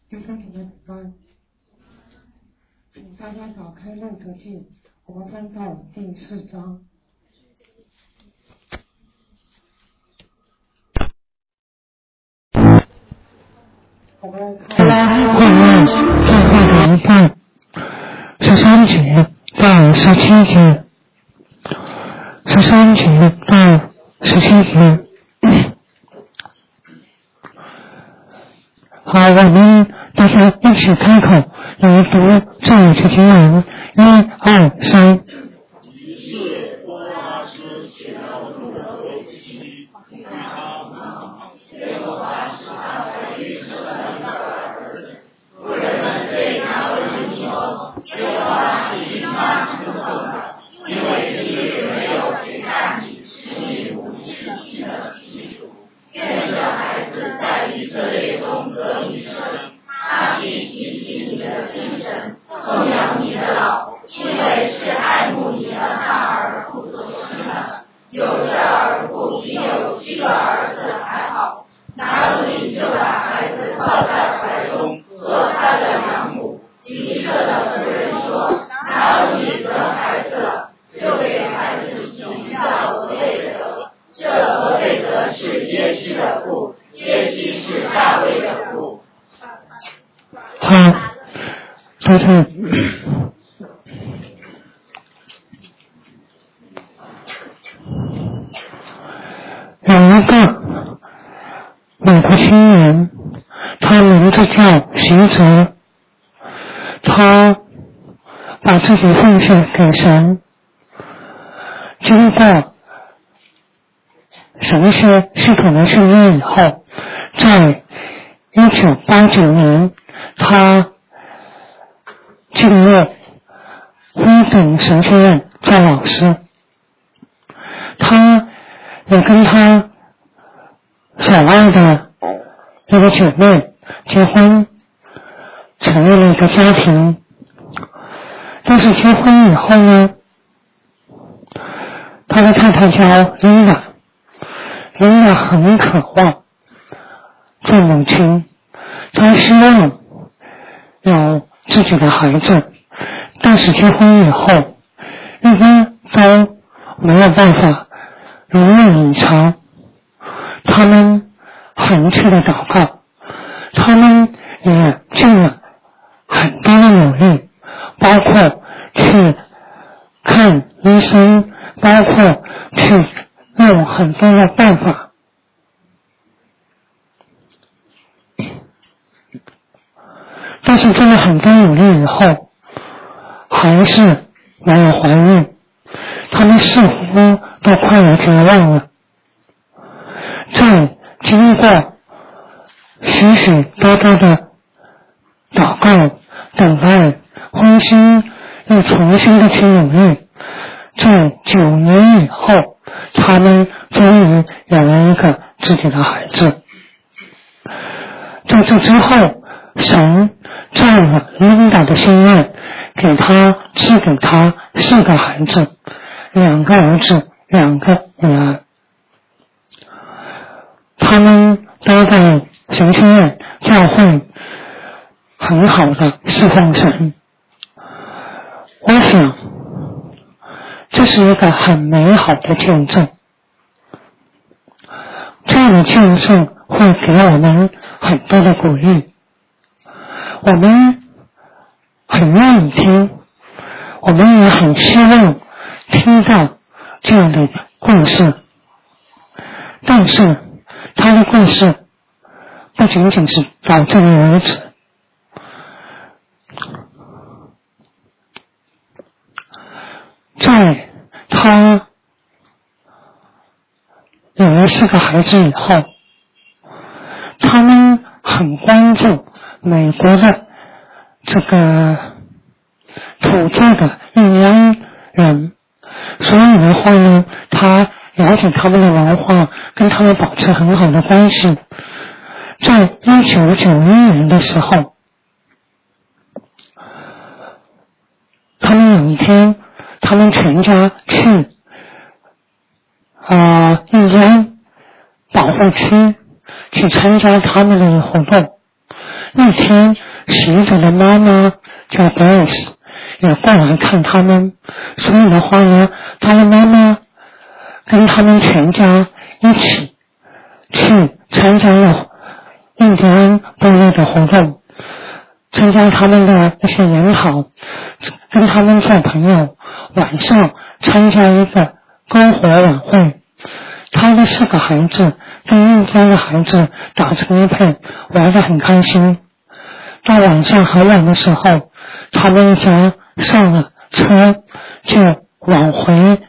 弟兄姐妹平安，请大家打开《路德记》，我们翻到第4章。我们来看后面最后的一段13节到17节，13节到17节。好，我们大家一起开口来读这两节经文，1、2、3。有一个美国青年，他名字叫席泽，他把自己奉献给神，经过神学系统的训练以后，在1989年他进入辉顶神学院做老师，他也跟他所爱的一个姐妹结婚，成立了一个家庭。但是结婚以后呢，他的太太叫琳达很渴望做母亲，她希望有自己的孩子，但是结婚以后一直都没有办法如愿以偿。他们恒切的祷告，他们也尽了很多的努力，包括去看医生，包括去用很多的办法，但是做了很多努力以后还是没有怀孕，他们似乎都快要绝望了。在经过许许多多的祷告等待，婚姻又重新的去努力，在9年以后，他们终于有了一个自己的孩子。在这之后，神照了琳达的心愿，赐给他4个孩子，2个儿子，2个女儿。他们都在神学院教会很好的侍奉神。我想这是一个很美好的见证，这样的见证会给我们很多的鼓励，我们很愿意听，我们也很希望听到这样的故事。但是他的故事不仅仅是到这里为止，在他有了4个孩子以后，他们很关注美国的这个土著的印第安人，所以的话呢，他了解他们的文化，跟他们保持很好的关系。在1991年的时候，他们有一天，他们全家去印第安保护区去参加他们的活动， 那天死者的妈妈叫 Grace 也过来看他们，所以的话呢，他的妈妈跟他们全家一起去参加了印第安部落的活动，参加他们的一些研讨，跟他们做朋友，晚上参加一个篝火晚会。他的4个孩子跟印第安的孩子打成一片，玩得很开心。到晚上很晚的时候，他们一家上了车就往回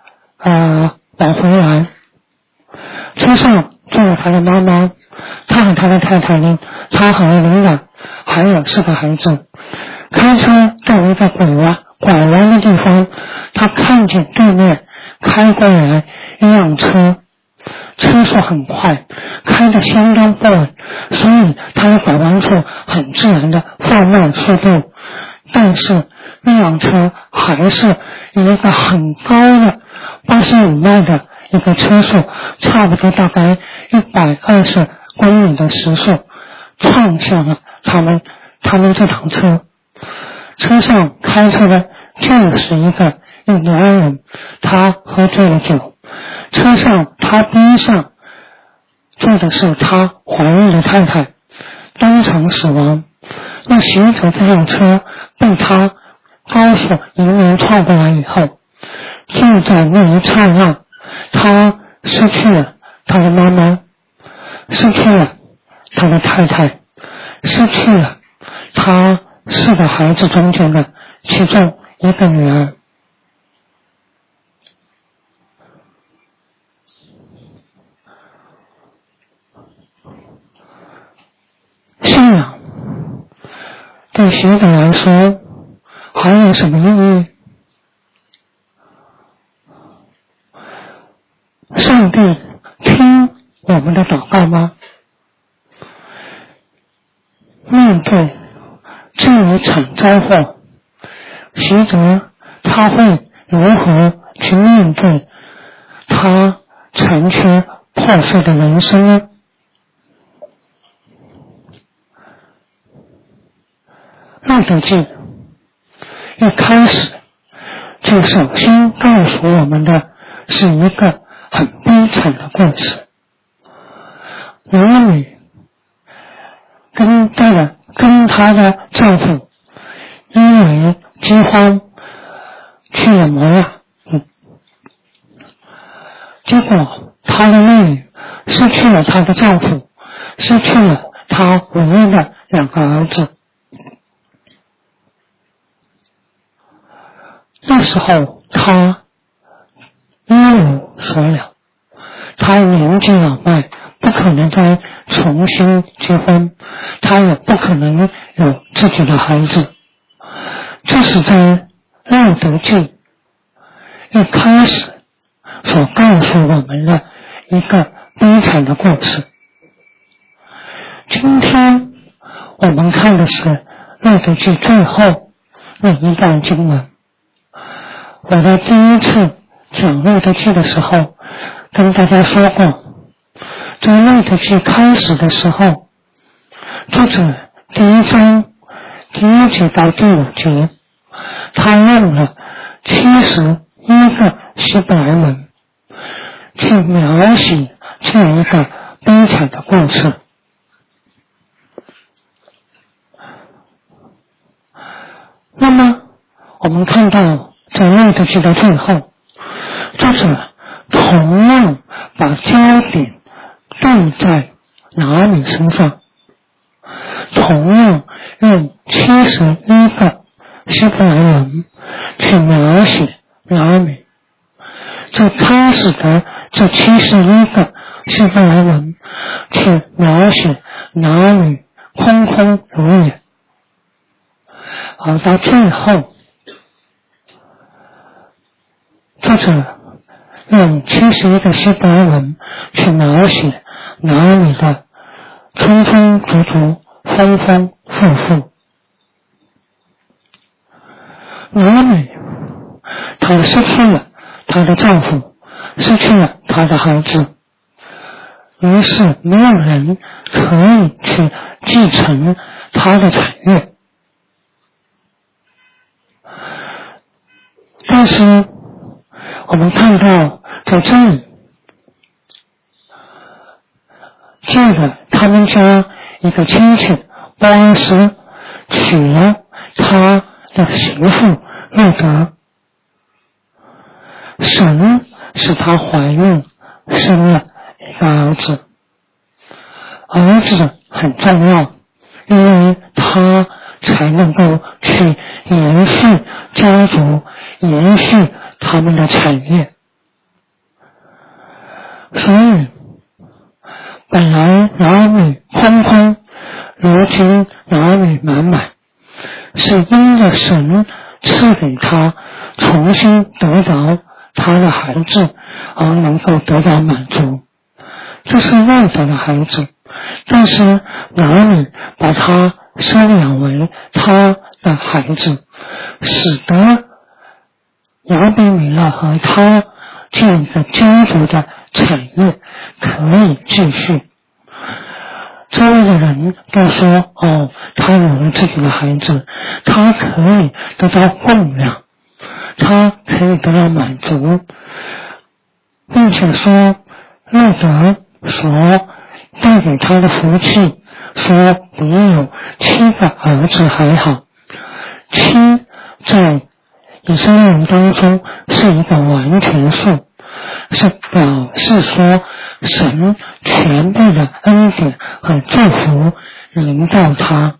来。车上坐了他的妈妈，他和他的太太呢，他和琳达还有4个孩子，开车到一个拐弯的地方，他看见对面开过来一辆车，车速很快，开得相当不稳，所以他在拐弯处很自然的放慢速度，但是那辆车还是有一个很高的85迈的一个车速，差不多大概120公里的时速，撞向了他们这趟车。车上开车的就是一个印第安人，他喝醉了酒。车上他边上坐的是他怀孕的太太，当场死亡。那行者这辆车被他高速迎面撞过来以后，就在那一刹那，他失去了他的妈妈，失去了他的太太，失去了他4个孩子中间的其中一个女儿。信仰对学者来说还有什么意义？上帝听我们的祷告吗？面对这一场灾祸，学者他会如何去面对他残缺破碎的人生呢？路德记一开始就首先告诉我们的是一个很悲惨的故事。拿俄米跟她的丈夫因为饥荒去了摩亚，结果她的妹妹失去了她的丈夫，失去了她唯一的2个儿子。那时候他一无所有，他年纪老迈，不可能再重新结婚，他也不可能有自己的孩子。这是在路德记一开始所告诉我们的一个悲惨的故事。今天我们看的是路德记最后那一段经文。我在第一次讲路德记的时候跟大家说过，在路德记开始的时候，作者第1章第1节到第5节，他用了71个希伯来文去描写这样一个悲惨的故事。那么我们看到在路德记的最后，作者同样把焦点对在拿俄米身上，同样用71个希伯来文去描写拿俄米。最开始的这71个希伯来文去描写拿俄米空空如也，而到最后作者用71个希伯来文去描写拿俄米的充充足足、丰丰富富。拿俄米她失去了她的丈夫，失去了她的孩子， 于是没有人可以去继承他的产业。但是我们看到在这里，借着他们家一个亲戚波阿斯娶了他的媳妇路德，神使她怀孕生了一个儿子。儿子很重要，因为他才能够去延续家族，延续他们的产业。所以本来拿俄米空空，如今拿俄米满满，是因着神赐给他重新得着他的孩子而能够得到满足。这是外在的孩子，但是拿俄米把他收养为他的孩子，使得亚比米勒和他这样一个家族的产业可以继续。周围的人都说，他有了自己的孩子，他可以得到供养，他可以得到满足，并且说路德所带给他的福气，说比有7个儿子还好。7在以色列人当中是一个完全数，是表示说神全部的恩典和祝福临到他。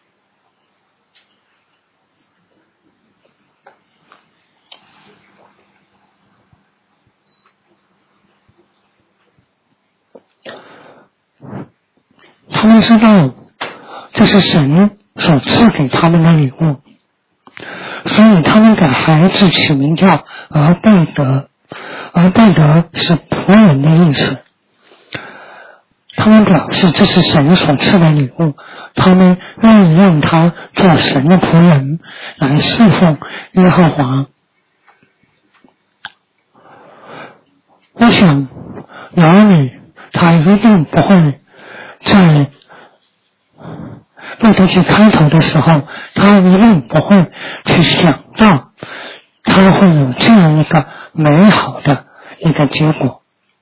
他们知道这是神所赐给他们的礼物，所以他们给孩子取名叫俄贝德。俄贝德是仆人的意思。他们表示这是神所赐的礼物，他们愿意让他做神的仆人，来侍奉耶和华。我想拿俄米他一定不会在路德记开头的时候，他一定不会去想到他会有这样一个美好的一个结果。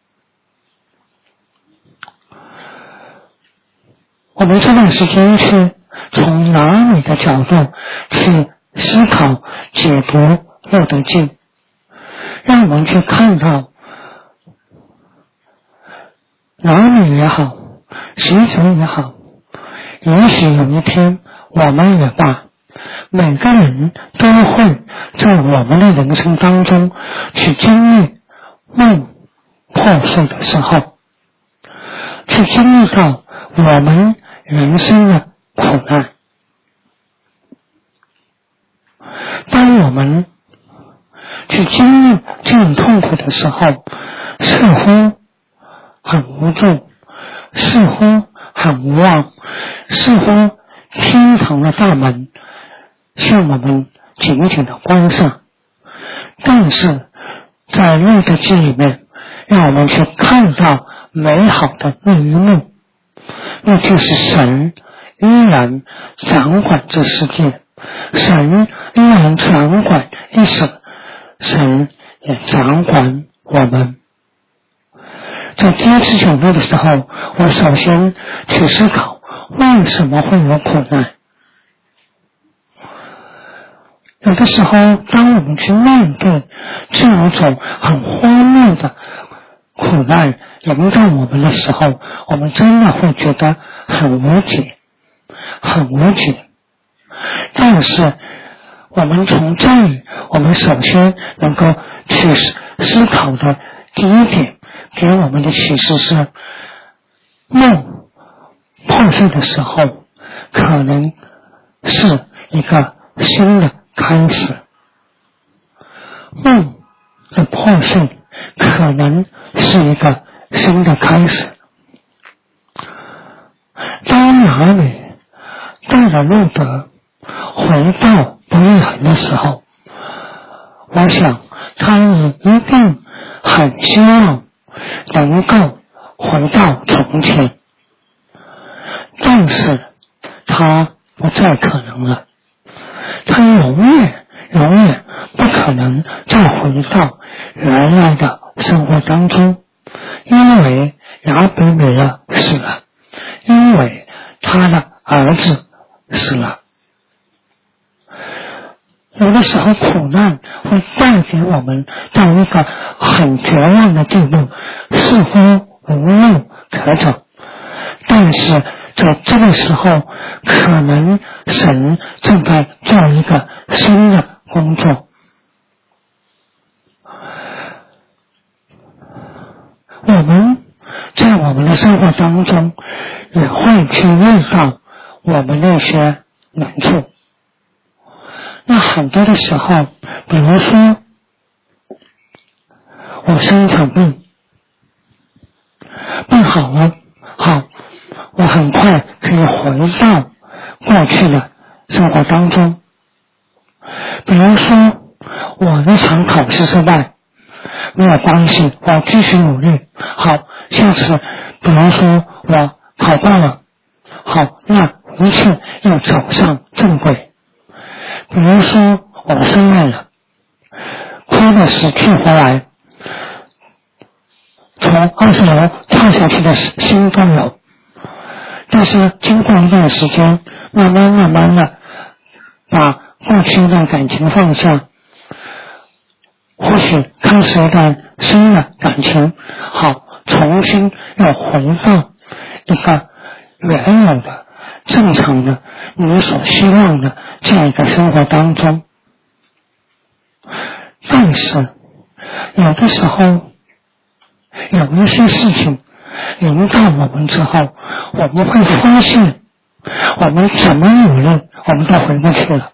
我们这段时间去从拿俄米的角度去思考解读路德记，让我们去看到拿俄米也好，使者也好，也许有一天我们也罢，每个人都会在我们的人生当中去经历梦破碎的时候，去经历到我们人生的苦难。当我们去经历这种痛苦的时候，似乎很无助，似乎很无望，似乎天堂的大门向我们紧紧的关上。但是在路德记里面，让我们去看到美好的那一幕，那就是神依然掌管这世界，神依然掌管历史，神也掌管我们。在第一次讲道的时候，我首先去思考为什么会有苦难。有的时候当我们去面对这样一种很荒谬的苦难临到我们的时候，我们真的会觉得很无解，很无解。但是我们从这里，我们首先能够去思考的第一点给我们的启示是，梦破碎的时候可能是一个新的开始，梦的破碎可能是一个新的开始。当拿俄米带着路德回到伯利恒的时候，我想他也一定很希望能够回到从前，但是他不再可能了，他永远不可能再回到原来的生活当中，因为亚比米勒死了，因为他的儿子死了。有的时候苦难会带给我们到一个很绝望的地步，似乎无路可走，但是在这个时候，可能神正在做一个新的工作。我们在我们的生活当中也会去遇到我们那些难处。那很多的时候，比如说我生一场病，病好了，好，我很快可以回到过去的生活当中。比如说我一场考试失败，没有关系，我继续努力，好，下次比如说我考过了，好，那一切又走上正轨。比如说我生爱了，哭得死去活来，从20楼跳下去的心都有，但是经过一段时间，慢慢的把过去的感情放下，或许开始一段新的感情，好，重新要回到一个原有的正常的你所希望的这样一个生活当中。但是有的时候有一些事情临到我们之后，我们会发现我们怎么努力我们都回不去了。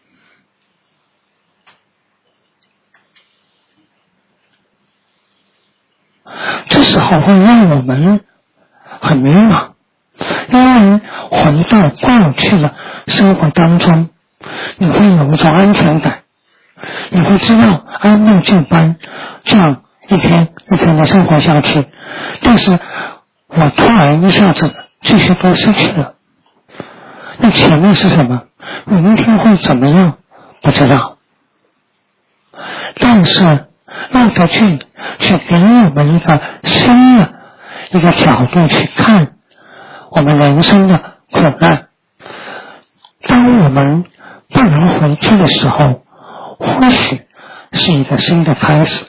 这时候会让我们很迷茫，因为回到过去的生活当中，你会有一种安全感，你会知道按部就班这样一天一天的生活下去，但是我突然一下子这些都失去了，那前面是什么？明天会怎么样？不知道。但是让他去给我们一个新的一个角度去看我们人生的苦难。当我们不能回去的时候，或许是一个新的开始，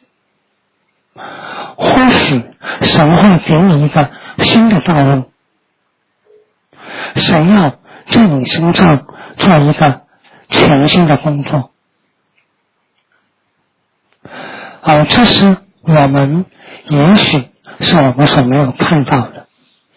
或许神会给你一个新的道路，神要在你身上做一个全新的工作，而这是我们也许是我们所没有看到的。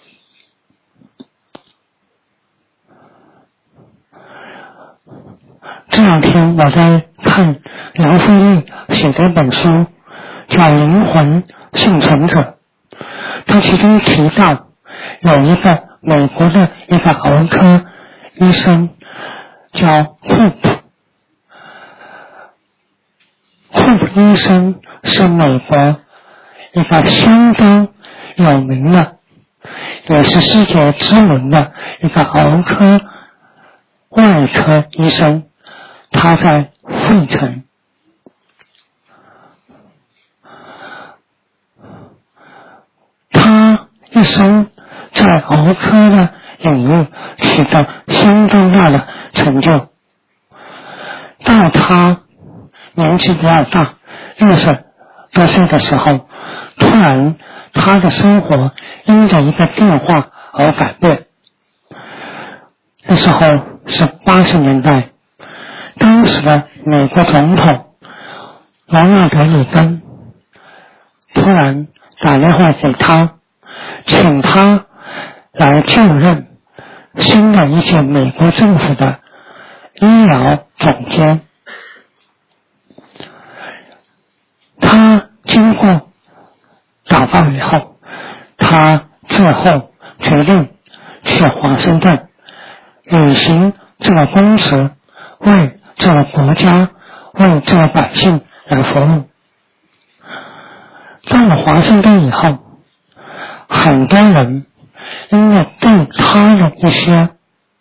这两天我在看梁飞利写的一本书，叫《灵魂幸存者》，他其中提到有一个美国的一个儿科医生叫库普医生，是美国一个相当有名的，也是世界知名的一个儿科外科医生，他在费城。他一生在儿科的领域取得相当大的成就，到他年纪比较大，60多岁的时候，突然他的生活因着一个电话而改变。那时候是80年代，当时的美国总统罗纳德·里根突然打电话给他，请他来就任新的一届美国政府的医疗总监。他经过祷告以后，他最后决定去华盛顿履行这个公职，为这个国家为这个百姓来服务。到了华盛顿以后， 很多人因为对他的一些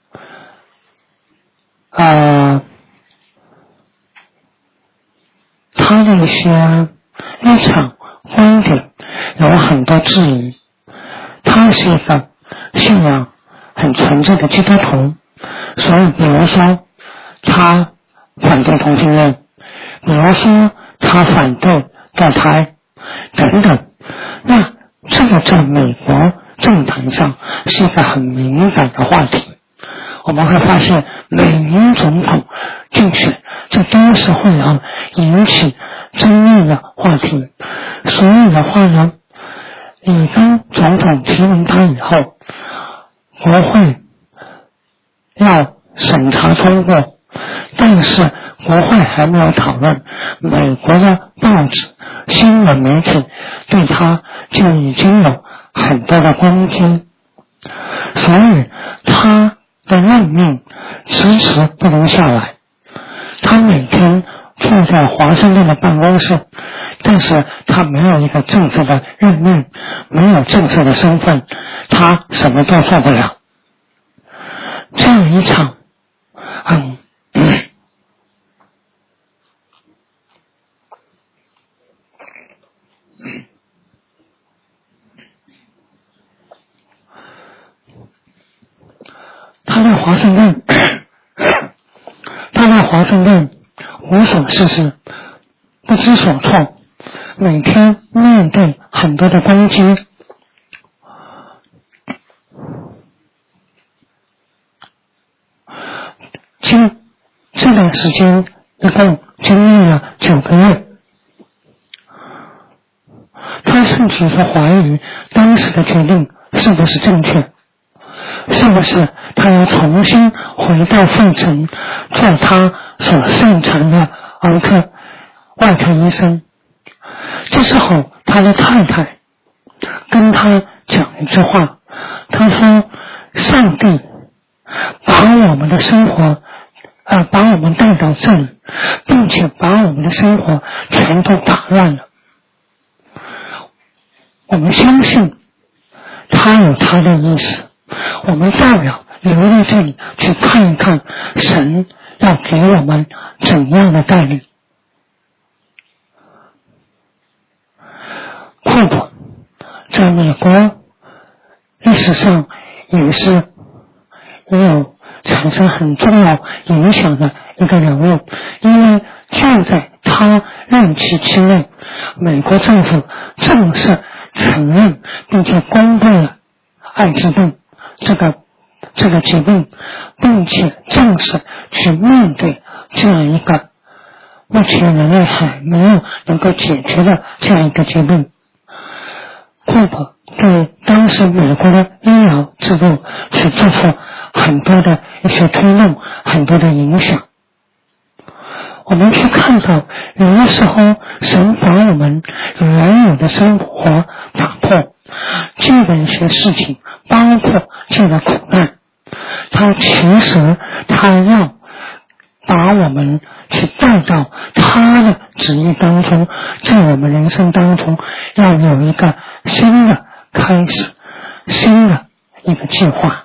他的一些立场观点有很多质疑。他是一个信仰很纯正的基督徒，所以比如说他反对同性恋，比如说他反对堕胎等等。那这个在美国政坛上是一个很敏感的话题。我们会发现每年总统竞选，这都是会引起争议的话题。所以的话呢，你当总统提名他以后，国会要审查通过，但是国会还没有讨论，美国的报纸、新闻媒体对他就已经有很多的攻击，所以他的任命迟迟不能下来。他每天住在华盛顿的办公室，但是他没有一个正式的任命，没有正式的身份，他什么都做不了。这样一场他在华盛顿无所事事，不知所措，每天面对很多的攻击。这段时间一共经历了9个月，他甚至是怀疑当时的决定是不是正确，是不是他要重新回到费城做他所擅长的外科医生。这时候他的太太跟他讲一句话，他说上帝把我们的生活把我们带到这里，并且把我们的生活全都打乱了。我们相信他有他的意思，我们大不了留在这里去看一看神要给我们怎样的带领。库珀在美国历史上也有产生很重要影响的一个人物，因为就在他任期期内，美国政府正式承认并且公布了艾滋病这个疾病，并且正式去面对这样一个目前人类还没有能够解决的这样一个疾病。库珀对当时美国的医疗制度去做出很多的一些推动，很多的影响。我们去看到有的时候神把我们原有的生活打破，这个一些事情包括这个苦难，其实他要把我们去带到他的旨意当中，在我们人生当中要有一个新的开始，新的一个计划。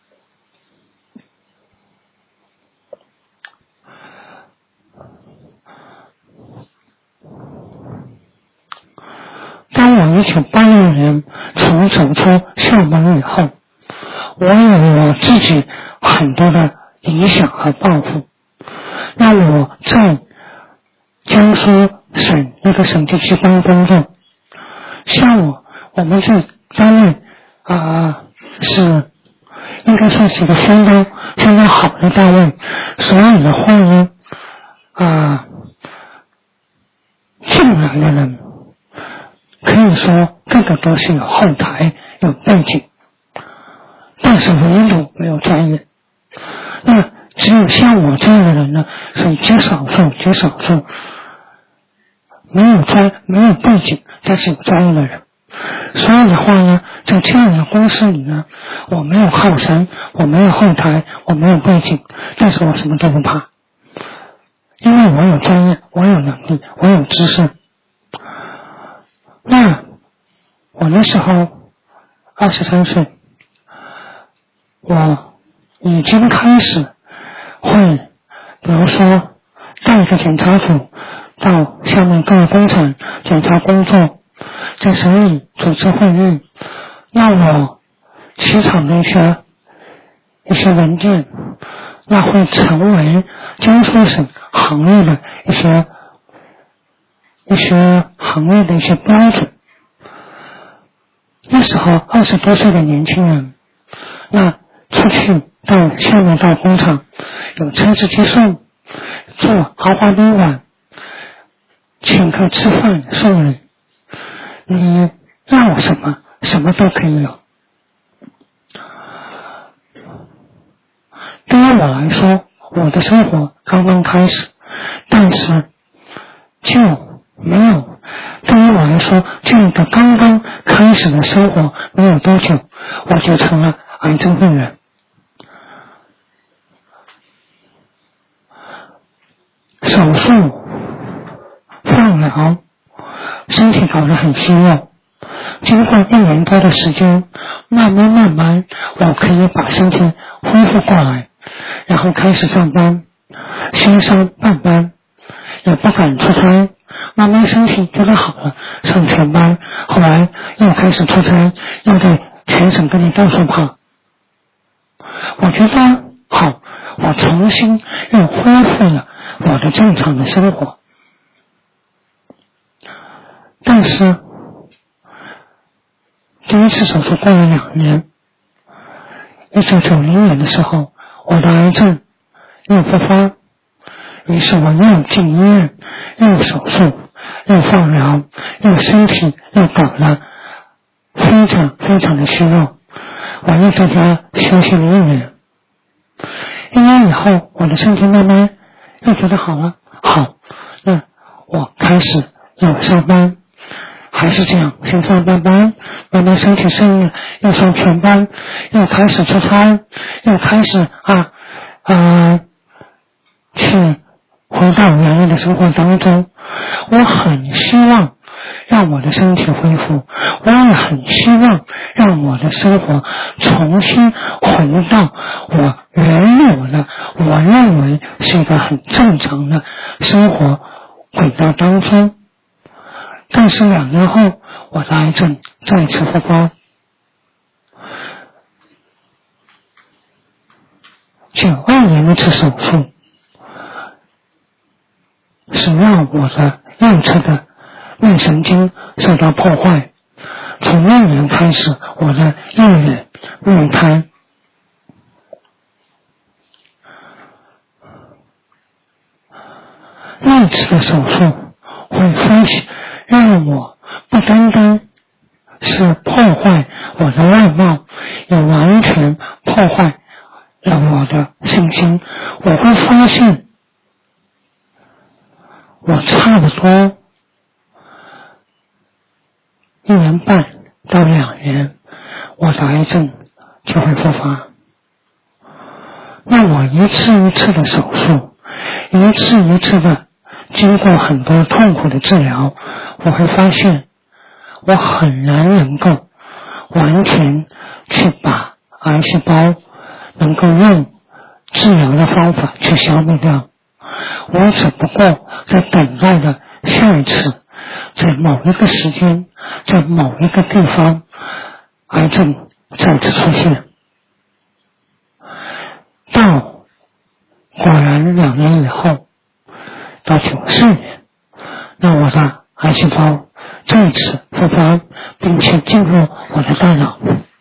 当我1986年从走出校门以后，我有我自己很多的理想和抱负。那我在江苏省一个省级机关工作，像我们这单位是应该算是一个相当好的单位，所以的话呢进来的人可以说个个都是有后台有背景，但是唯独没有专业。那只有像我这样的人呢，是极少数没有背景但是有专业的人。所以的话呢，在这样的公司里呢，我没有靠山，我没有后台，我没有背景，但是我什么都不怕，因为我有专业，我有能力，我有知识。那我那时候 23岁，我已经开始会，比如说带着检查组到下面各个工厂检查工作，在省里组织会议，让我起草的一些文件，那会成为江苏省行业的一些行业的一些标准。那时候20多岁的年轻人，那出去到下面到工厂，有车子接送，住豪华宾馆，请客吃饭送礼，你让我什么都可以有。对于我来说，我的生活刚刚开始，但是就没有，对于我来说，这个刚刚开始的生活没有多久，我就成了癌症病人。手术、放疗，身体搞得很虚弱。经过1年多的时间，慢慢，我可以把身体恢复过来，然后开始上班，先上半班，也不敢出差，慢慢身体觉得好了，上全班，后来又开始出差，又在全省各地到处跑。我觉得好，我重新又恢复了我的正常的生活。但是第一次手术过了2年，1990年的时候，我的癌症又复发，于是我又进医院，又手术，又放疗，又身体又搞了非常的虚弱。我又在家休息了1年，1年以后，我的身体慢慢又觉得好了，那我开始又上班，还是这样，先上半班，慢慢身体适应了，又上全班，又开始出差，又开始去回到原来的生活当中。我很希望让我的身体恢复，我也很希望让我的生活重新回到我原有的我认为是一个很正常的生活轨道当中。但是2年后，我的癌症再次复发。92年那次手术是让我的右侧的内神经受到破坏，从那年开始，我的右眼内瘫。那次的手术会发现让我不单单是破坏我的外貌，也完全破坏了我的信心。我会发现我差不多1年半到2年，我的癌症就会复发。那我一次一次的手术，一次一次的经过很多痛苦的治疗，我会发现我很难能够完全去把癌细胞能够用治疗的方法去消灭掉。我只不过在等待着下一次，在某一个时间，在某一个地方，癌症再次出现。到果然2年以后，到94年，那我的癌细胞再次复发，并且进入我的大脑，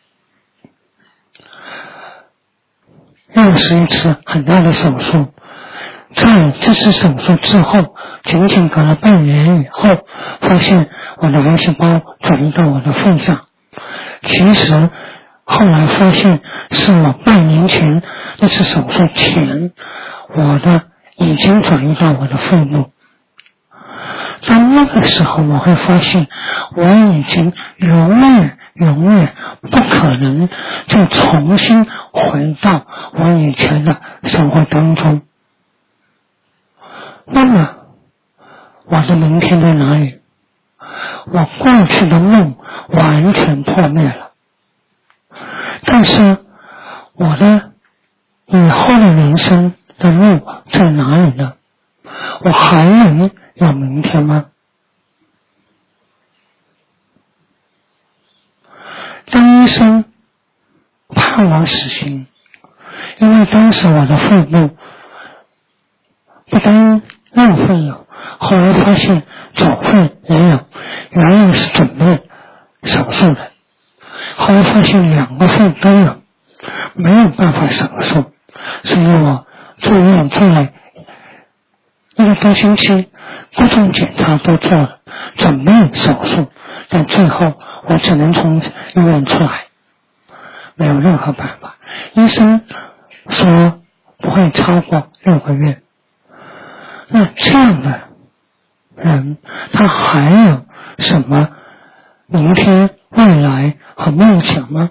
又是一次很大的手术。在这次手术之后，仅仅隔了半年以后，发现我的癌细胞转移到我的肺上。其实后来发现是我半年前那次手术前，我的已经转移到我的肺部。在那个时候，我会发现我已经永远不可能再重新回到我以前的生活当中。那么我的明天在哪里？我过去的梦完全破灭了。 但是我的以后的人生的路在哪里呢？我还能有明天吗？当医生判我死刑，因为当时我的腹部不单右肺有，后来发现左肺也有，原来是准备手术的，后来发现2个肺都有，没有办法手术，所以我住院住了1个多星期，各种检查都做了，准备手术，但最后我只能从医院出来，没有任何办法。医生说不会超过6个月。那这样的人，他还有什么明天、未来和梦想吗？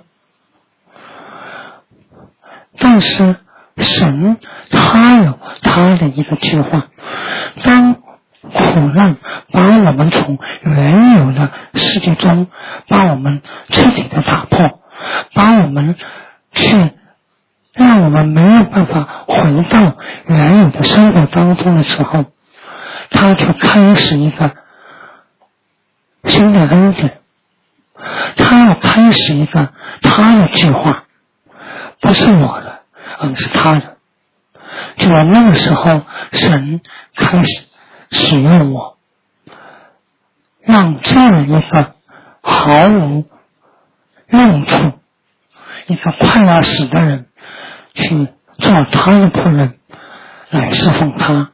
但是神他有他的一个计划，当苦难把我们从原有的世界中把我们彻底的打破，把我们让我们没有办法回到原有的生活当中的时候，他就开始一个新的恩典，他要开始一个他的计划，不是我的，而是他的。就在那个时候，神开始使用我，让这样一个毫无用处、一个快要死的人去做他的仆人，来侍奉他。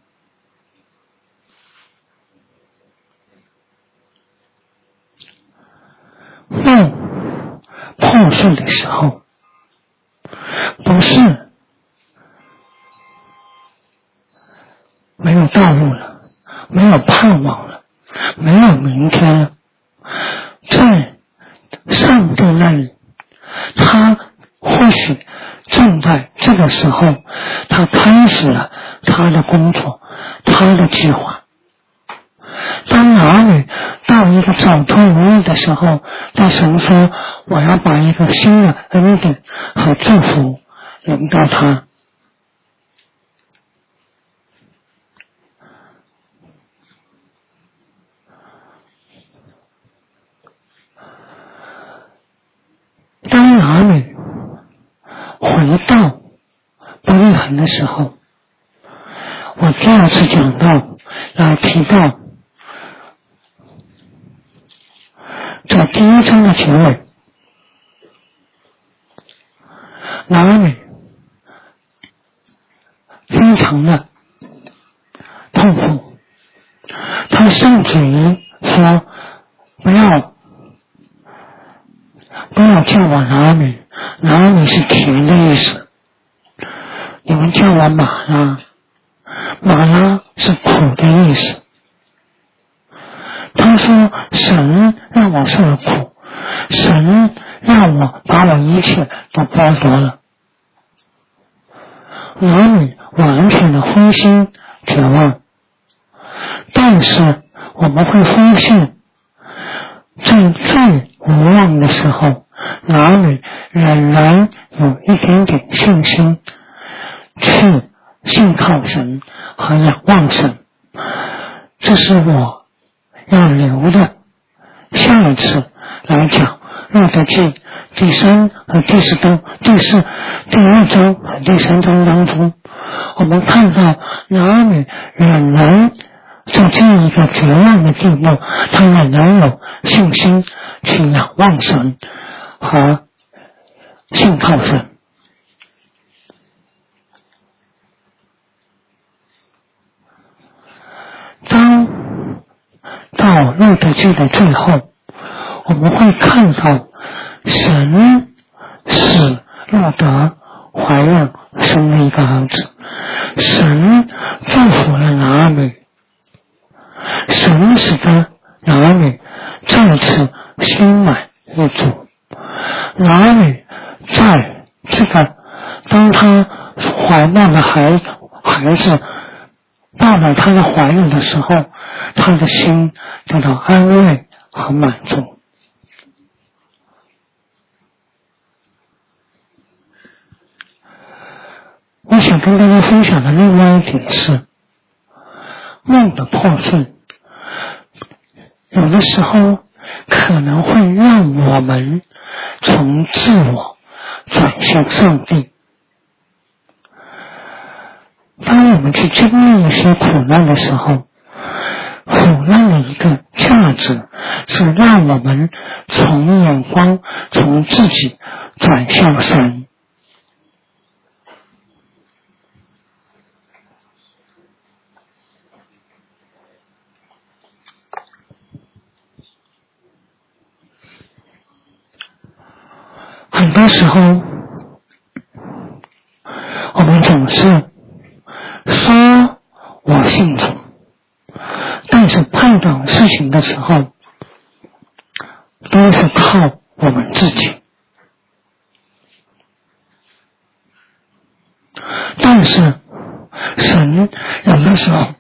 梦破碎的时候，不是没有道路了，没有盼望了，没有明天了，在上帝那里，他或许正在这个时候，他开始了他的工作，他的计划。当儿女到一个走投无路的时候，对神说，我要把一个新的恩典和祝福临到他。当儿女回到伯利恒的时候，我第2次讲到来提到在第1章的结尾，儿女非常的痛苦，他甚至于说不要叫我儿女，儿女是甜的意思，你们叫我马拉，马拉是苦的意思。他说神让我受了苦，神让我把我一切都剥夺了。儿女完全的灰心绝望，但是我们会发现，在最无望的时候，儿女仍然有一点点信心，去信靠神和仰望神。这是我要留的下一次来讲路德记第3和第1章和第3章当中，我们看到儿女仍然在这样一个绝望的地步，他仍然有信心去仰望神和信靠神。当到路德记的最后，我们会看到神使路德怀孕生了一个儿子，神祝福了拿俄米，神使得拿俄米再次心满意足。拿俄米在这个当他怀抱的孩子到了他的怀里的时候，他的心得到安慰和满足。 我想跟大家分享的另外一点是，梦的破碎，有的时候可能会让我们从自我转向上帝。当我们去经历一些苦难的时候，苦难的一个价值是让我们从眼光从自己转向神。很多时候我们总是说我信主，但是碰到事情的时候都是靠我们自己。但是神有的时候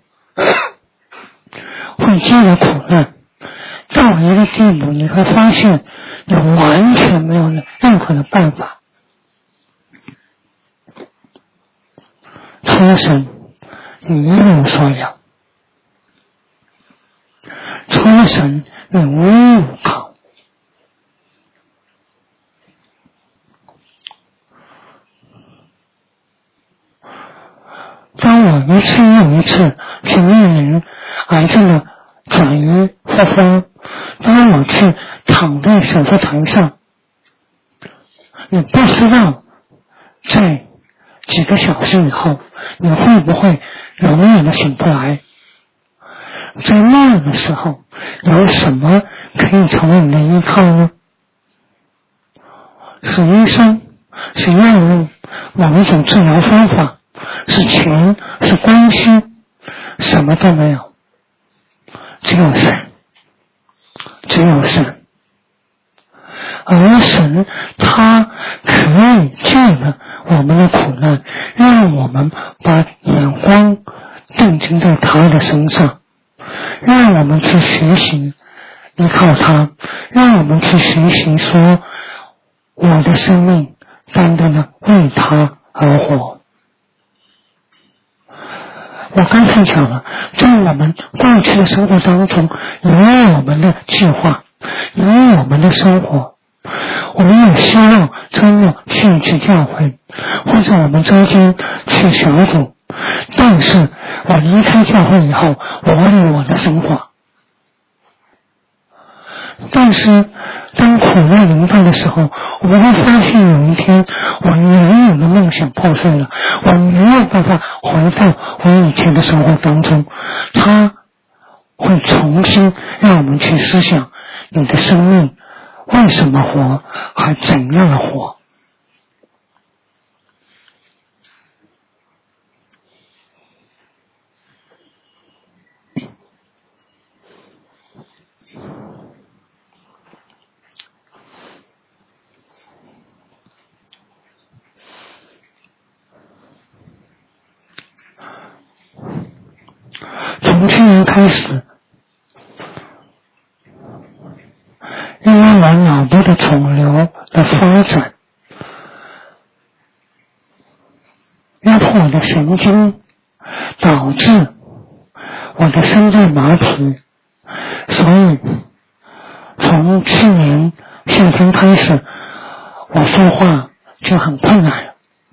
会借着苦难到一个地步，你会发现你完全没有任何的办法，除了神你一无所有，除了神你无依无靠。当我一次又一次去面临癌症的转移复发，当我去躺在手术台上，你不知道在几个小时以后你会不会永远的醒不来。在那样的时候，有什么可以成为你的依靠呢？是医生，是药物，某一种治疗方法，是钱，是关系，什么都没有，只有神，只有神。而神他可以借着我们的苦难，让我们把眼光定睛在他的身上，让我们去学习依靠他，让我们去学习说我的生命单单的为他而活。我刚才讲了，在我们过去的生活当中，有我们的计划，有我们的生活，我们也希望周末去教会，或者我们周间去小组，但是我离开教会以后，我有我的生活。但是当苦难临到的时候，我们会发现有一天我原有的梦想破碎了，我没有办法回到我以前的生活当中，它会重新让我们去思想你的生命为什么活，还怎样的活。从去年开始，因为我脑部的肿瘤的发展，压迫我的神经，导致我的声带麻痹，所以从去年夏天开始，我说话就很困难。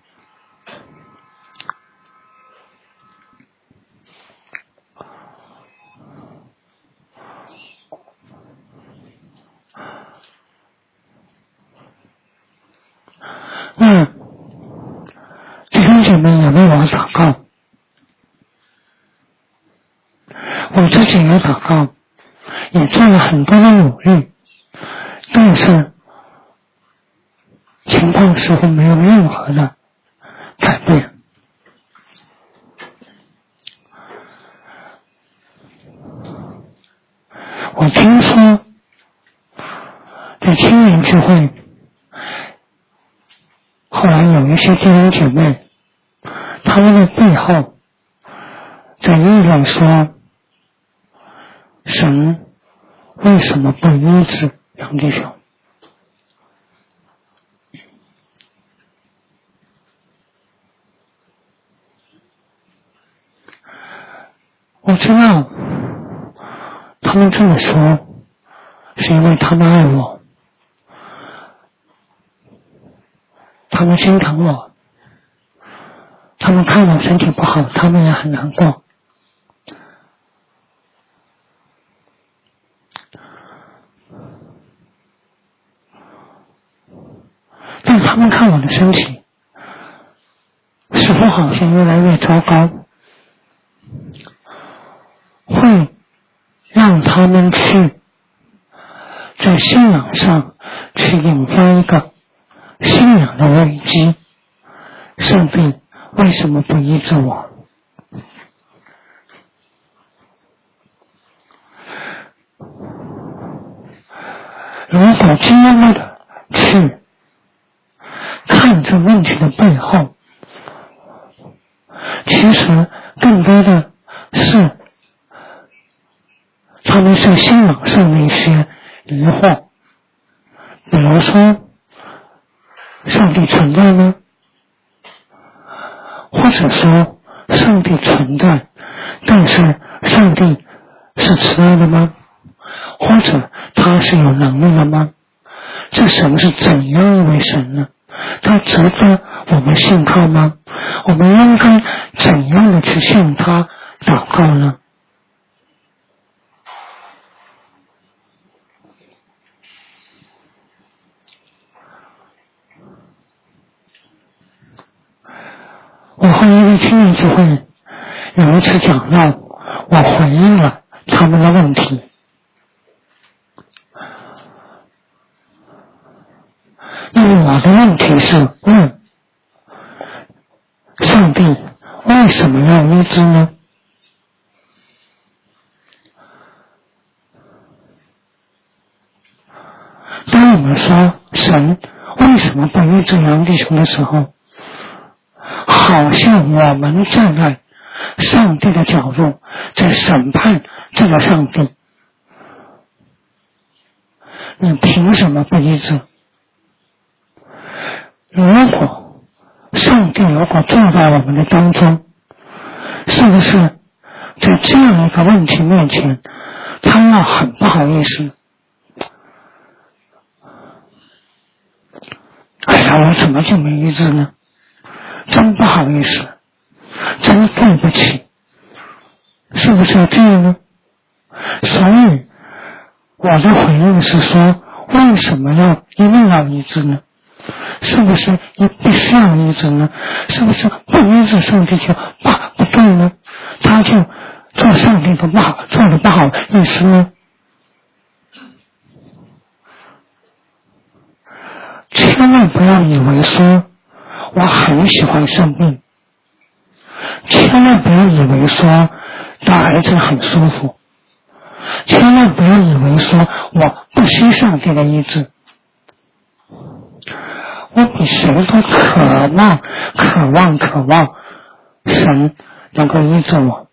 弟兄姐妹也为我祷告，我自己也祷告，也做了很多的努力，但是情况似乎没有任何的改变。我听说在青年聚会，后来有一些弟兄姐妹，他们的背后在议论说，神为什么不医治杨弟兄？ 我知道他们这么说是因为他们爱我，他们心疼我，他们看我身体不好，他们也很难过。但他们看我的身体似乎好像越来越糟糕，会让他们去在信仰上去引发一个信仰的危机。上帝为什么不医治我？如果经验的去看这问题的背后，其实更多的是他们在信仰上的一些疑惑，比如说上帝存在吗？或者说上帝存在，但是上帝是慈爱的吗？或者他是有能力的吗？这神是怎样一位神呢？他值得我们信靠吗？我们应该怎样的去向他祷告呢？我和一位青年聚会有一次讲到，我回应了他们的问题。因为我的问题是问上帝为什么要医治呢？当我们说神为什么不医治杨弟兄的时候，好像我们站在上帝的角度在审判这个上帝，你凭什么不医治？如果上帝如果坐在我们的当中，是不是在这样一个问题面前，他要很不好意思？哎呀，我怎么就没医治呢？真不好意思，真对不起，是不是要这样呢？所以我的回应是说，为什么一定要医治呢？是不是你必须要医治呢？是不是不医治上帝就不对呢？他就做上帝的不好，做的不好意思呢？千万不要以为说我很喜欢生病，千万不要以为说打儿子很舒服，千万不要以为说我不需上帝的医治。我比谁都渴望神能够医治我。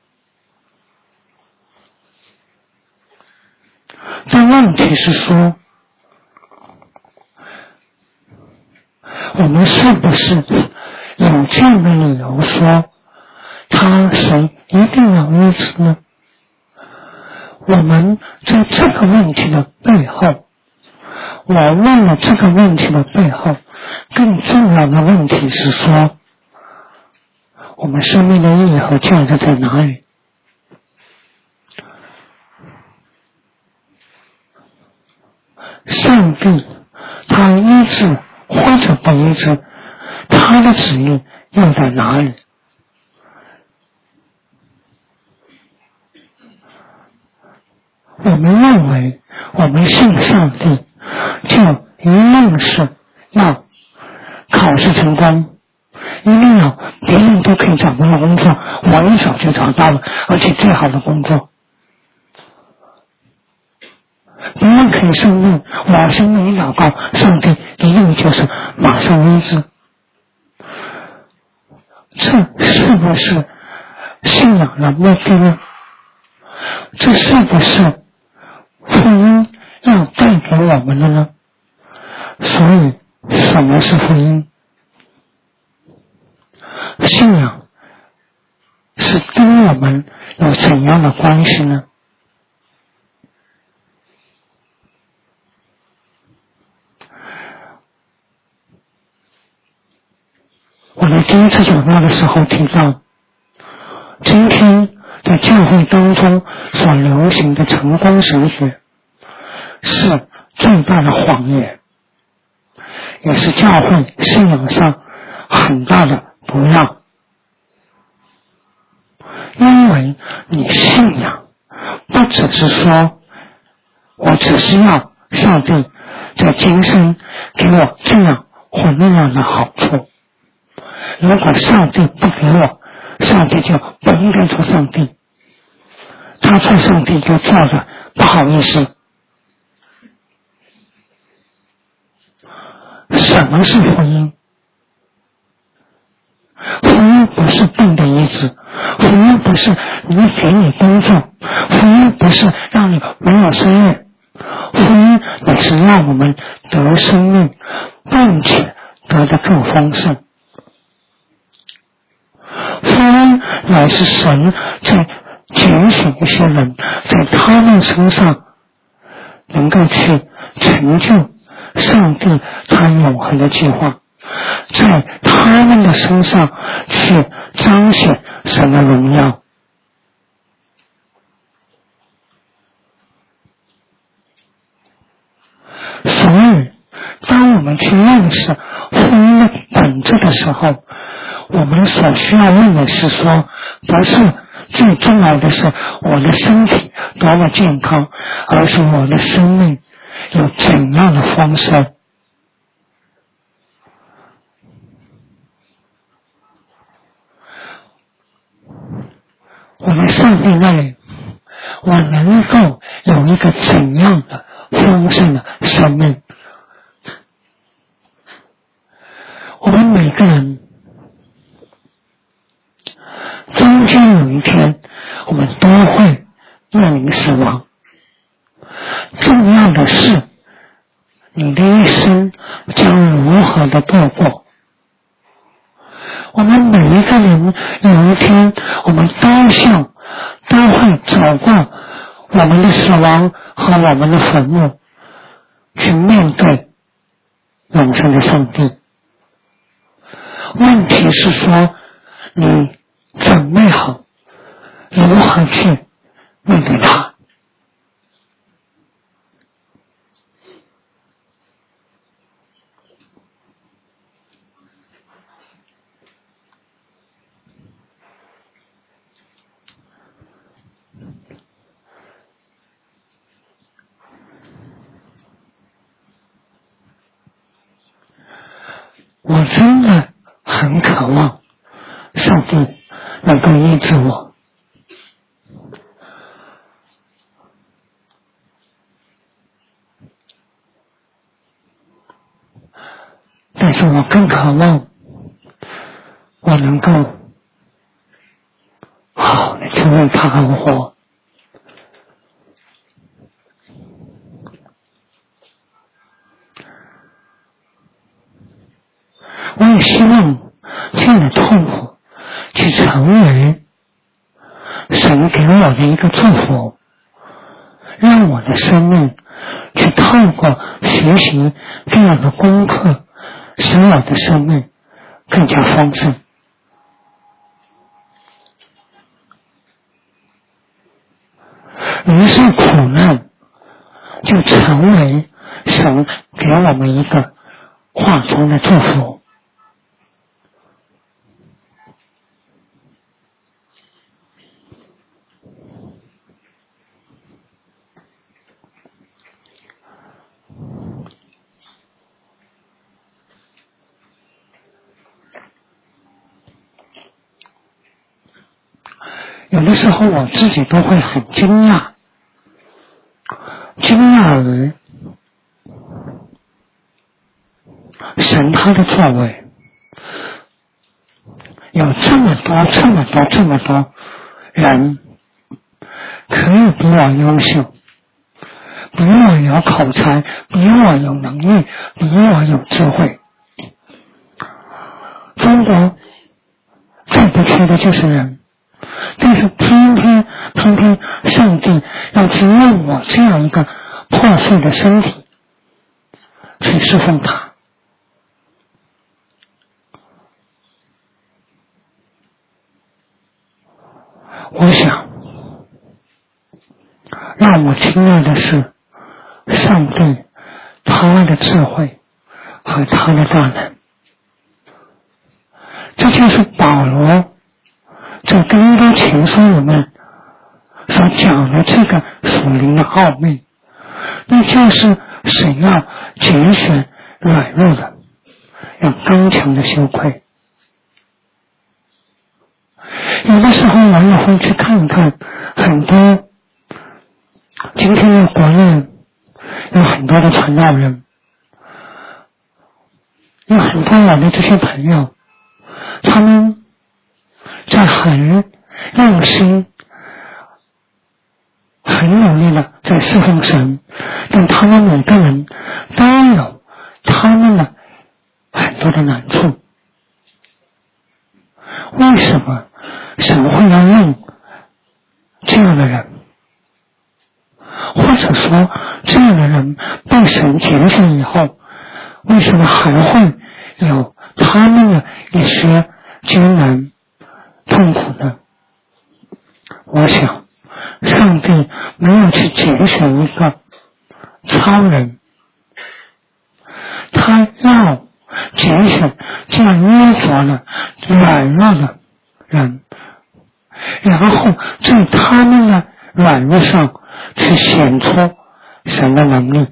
但问题是说，我们是不是有这样的理由说神一定要医治呢？我们在这个问题的背后，我问了这个问题的背后，更重要的问题是说，我们生命的意义和价值在哪里？上帝他医治或者不医治，他的旨意又在哪里？我们认为我们信上帝就一定是要考试成功，一定要别人都可以找不到工作，我一早就找到了，而且最好的工作。别人可以生病，我生病一祷告，上帝一定就是马上医治。这是不是信仰的目的呢？这是不是福音要带给我们的呢？所以什么是福音？信仰是跟我们有怎样的关系呢？我在第一次讲到的时候提到，今天在教会当中所流行的成功神学是最大的谎言，也是教会信仰上很大的不要。因为你信仰不只是说我只是要上帝在今生给我这样或那样的好处，如果上帝不给我，上帝就不应该做上帝，他做上帝就做的不好意思。什么是福音？福音不是病的医治，福音不是给你工作，福音不是让你没有生命，福音也是让我们得生命，并且得得更丰盛。福音乃是神在拣选一些人，在他们身上能够去成就上帝他永恒的计划，在他们的身上去彰显神的荣耀。所以当我们去认识福音的本质的时候，我们所需要问的是说，不是最重要的是我的身体多么健康，而是我的生命有怎样的丰盛。我在上帝那里，我能够有一个怎样的丰盛的生命？我们每个人终将有一天，我们都会面临死亡。重要的是，你的一生将如何的度过？我们每一个人有一天，我们都会走过我们的死亡和我们的坟墓，去面对永生的上帝。问题是说，你准备好如何去面对他？我真的很渴望上帝能够医治我，但是我更渴望我能够好好的去为他而活。我也希望这样的痛苦去成为神给我的一个祝福，让我的生命去透过学习这样的功课，使我的生命更加丰盛。于是苦难就成为神给我们一个话中的祝福。有的时候我自己都会很惊讶于神他的作为，有这么多人可以比我优秀，比我有口才，比我有能力，比我有智慧。中国最不缺的就是人， 但是偏偏上帝要去用我这样一个破碎的身体去侍奉他。我想让我惊讶的是上帝他的智慧和他的大能。这就是保罗在哥林多前书里面所讲的这个属灵的奥秘，那就是神要拣选软弱的，要刚强的羞愧。有的时候我也会去看看很多今天的国内有很多的传道人，有很多我的这些朋友，他们在很用心很努力的在侍奉神，但他们每个人都有他们的很多的难处。为什么神会要用这样的人，或者说这样的人被神拣选以后，为什么还会有他们的一些艰难痛苦呢？我想上帝没有去拣选一个超人，他要拣选这样约着了软弱的人，然后在他们的软弱上去显出神的能力。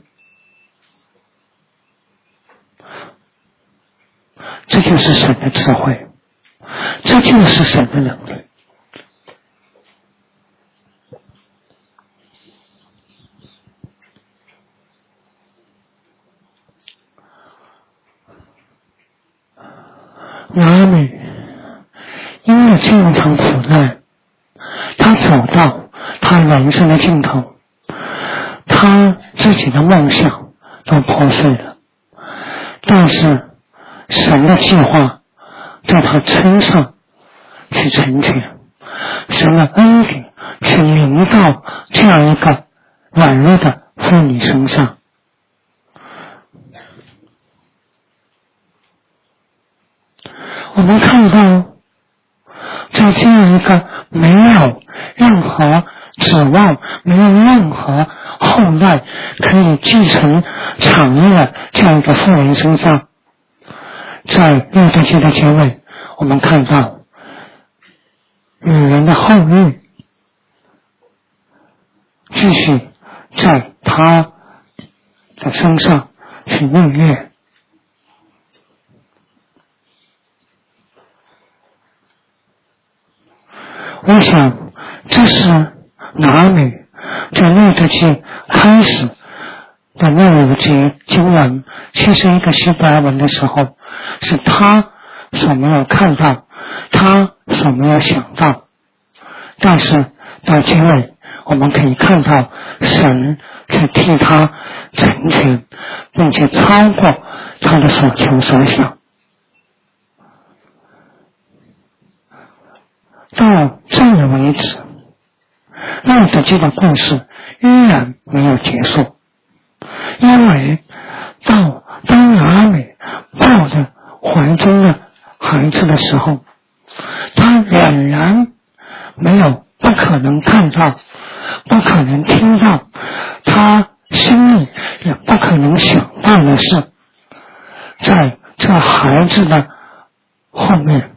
这就是神的智慧，这就是神的能力。拿俄米因为这样一场苦难，他走到他人生的尽头，他自己的梦想都破碎了，但是神的计划在他身上去成全，神的恩典去临到这样一个软弱的妇女身上。我们看到在这样一个没有任何指望，没有任何后代可以继承产业的这样一个妇人身上，在约瑟记的结尾，我们看到女人的后裔继续在她的身上去孕育。我想这是拿俄米在约瑟记开始的那5节经文，其实一个希伯来文的时候，是他所没有看到，他所没有想到，但是到结尾我们可以看到神去替他成全，并且超过他的所求所想。到这里为止，约瑟记的故事依然没有结束，因为当拿俄米抱着怀中的孩子的时候，他仍然没有不可能看到，不可能听到，他心里也不可能想到的是，在这孩子的后面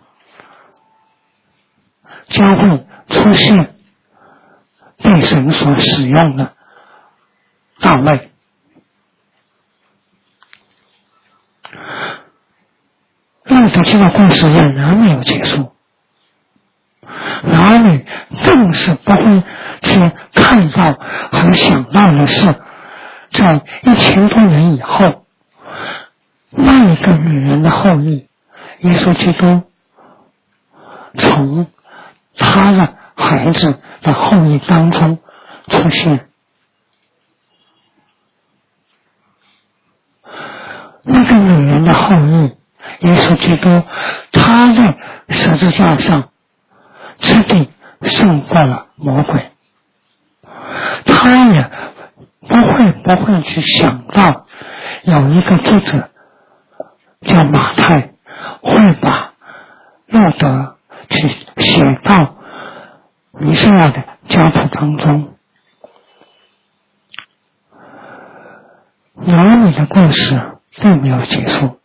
将会出现被神所使用的大卫。约瑟记的故事仍然没有结束，拿俄米更是不会去看到和想到的是，在1000多年以后，那一个女人的后裔耶稣基督从他的孩子的后裔当中出现。那个女人的后裔耶稣基督，他在十字架上彻底胜过了魔鬼。他也不会去想到有一个作者叫马太会把路德去写到弥赛亚的家谱当中。拿你的故事并没有结束，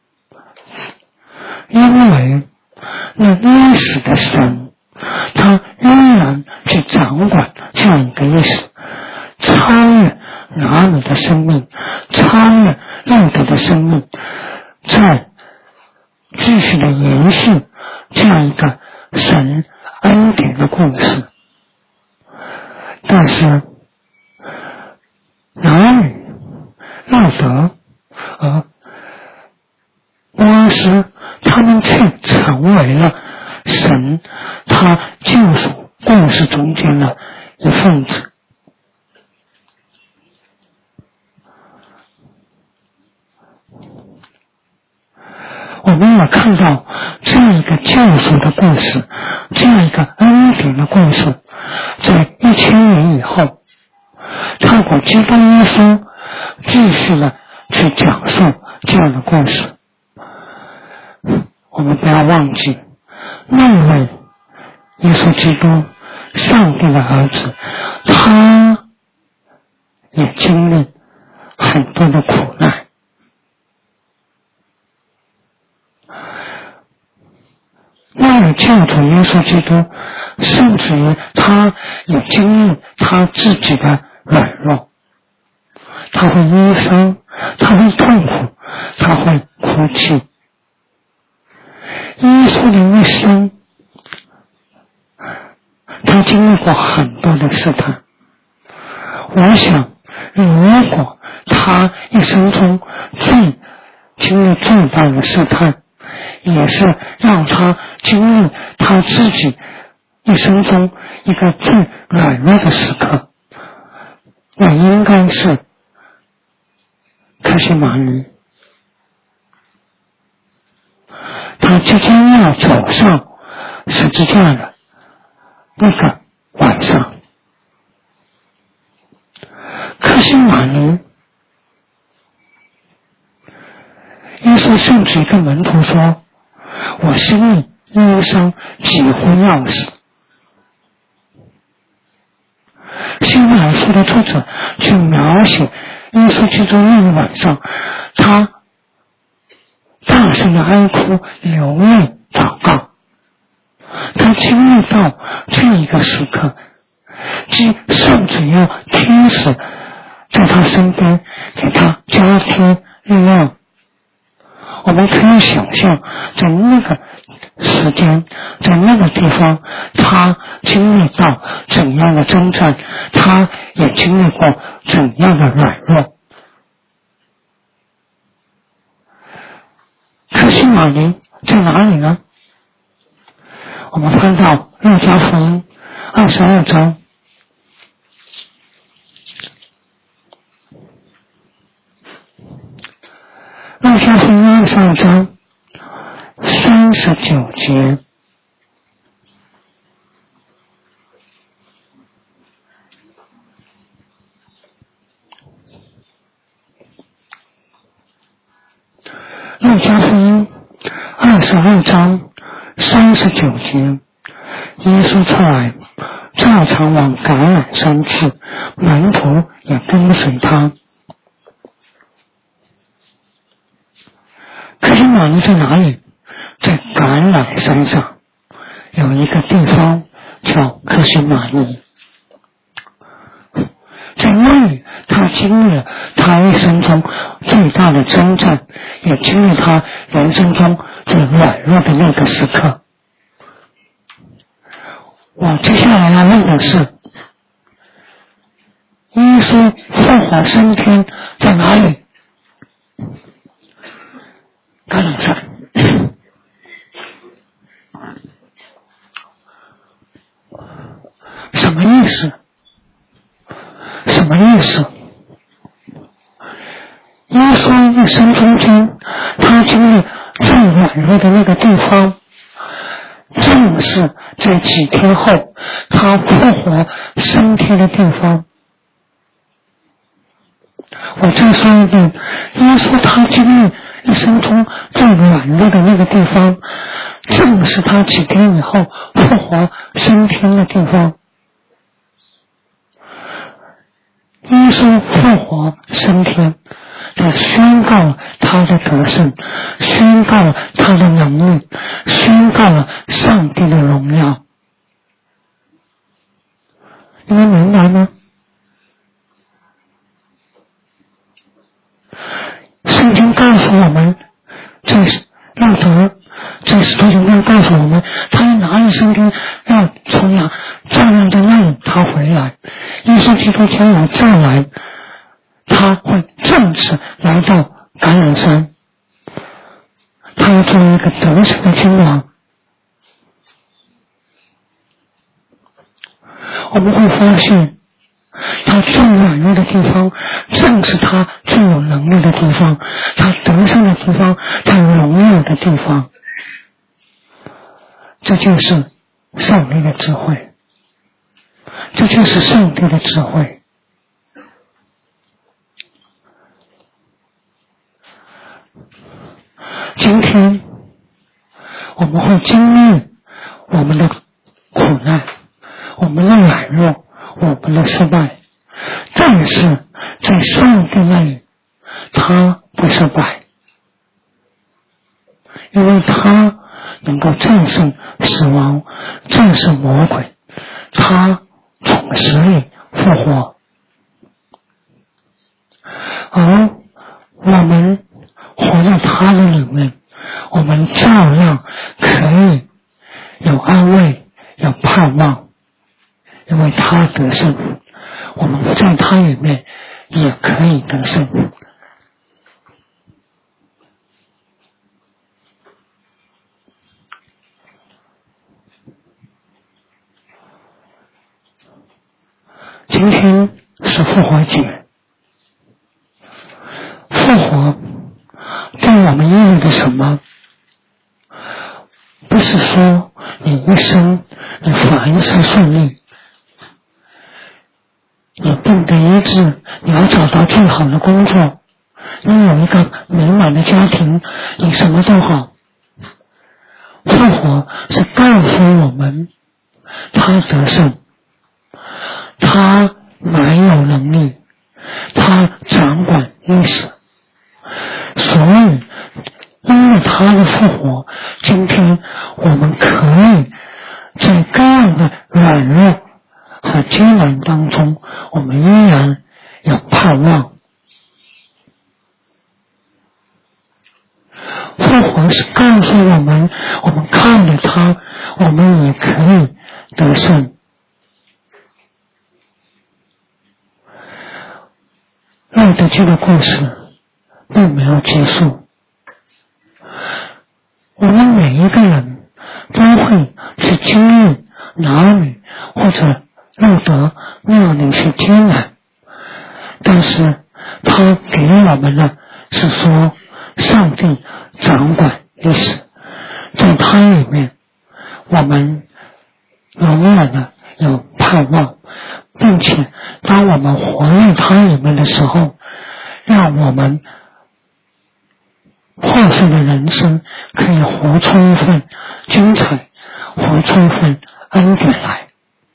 因为那历史的神他仍然去掌管这样一个历史，超越拿你的生命，超越路德的生命，在继续的延续这样一个神恩典的故事。但是拿你路德和波阿斯他们却成为了神他救赎故事中间的一份子。我们也看到这样一个救赎的故事，这样一个恩典的故事，在1000年以后，透过基督耶稣继续的去讲述这样的故事。我们不要忘记，那位耶稣基督上帝的儿子，他也经历很多的苦难。那位救主耶稣基督，甚至于他也经历他自己的软弱，他会忧伤，他会痛苦，他会哭泣。耶稣的一生，他经历过很多的试探。我想，如果他一生中经历最大的试探，也是让他经历他自己一生中一个最软弱的时刻，那应该是客西马尼。他即将要走上十字架的那个晚上，客西马尼，耶稣甚至跟门徒说：“我心里忧伤，几乎要死。”希伯来书的作者去描写耶稣基督那个晚上，他大声的哀哭，流泪祷告。他经历到这一个时刻，甚至要天使在他身边给他加添力量。我们可以想象，在那个时间，在那个地方，他经历到怎样的征战，他也经历过怎样的软弱。客西马尼在哪里呢？我们翻到路加福音22章。路加福音22章39节。路加福音22章39节，耶稣出来，照常往橄榄山去，门徒也跟随他。客西马尼在哪里？在橄榄山上有一个地方叫客西马尼，在那里他经历了他一生中最大的征战，也经历他人生中最软弱的那个时刻。我接下来要问的是，耶稣复活升天在哪里？橄榄山。什么意思？什么意思？耶稣一生中间，他经历最软弱的那个地方， 正是在几天后他复活升天的地方。我再说一遍，耶稣他经历一生中最软弱的那个地方，正是他几天以后复活升天的地方。耶稣复活升天，他宣告了他的得胜，宣告了他的能力，宣告了上帝的荣耀。你们明白吗？圣经告诉我们，路德在使徒行传告诉我们，他拿着升天要从照样在那里他回来。耶稣基督将来再来，他会正式来到橄榄山，他要作为一个得胜的君王。我们会发现他最软弱的地方正是他最有能力的地方，他得胜的地方，他荣耀的地方。这就是上帝的智慧，这就是上帝的智慧。今天我们会经历我们的苦难，我们的软弱，我们的失败，但是在上帝那里他不失败，因为他能够战胜死亡，战胜魔鬼，他从死里复活。而我们活在他的里面，我们照样可以有安慰，有盼望，因为他得胜，我们在他里面也可以得胜。今天是复活节，复活对我们意味着什么？不是说你一生你凡事顺利，你病得医治，你要找到最好的工作，你有一个美满的家庭，你什么都好。复活是告诉我们他得胜，他蛮有能力，他掌管历史，所以因为他的复活，今天我们可以在各样的软弱和艰难当中，我们依然有盼望。复活是告诉我们，我们靠着他，我们也可以得胜。路德记的故事并没有结束，我们每一个人都会去经历拿女或者路德那样的一些艰难，但是他给我们的是说，上帝掌管历史，在他里面我们永远的有盼望，并且当我们活在他里面的时候，让我们破碎的人生可以活出一份精彩，活出一份恩典来。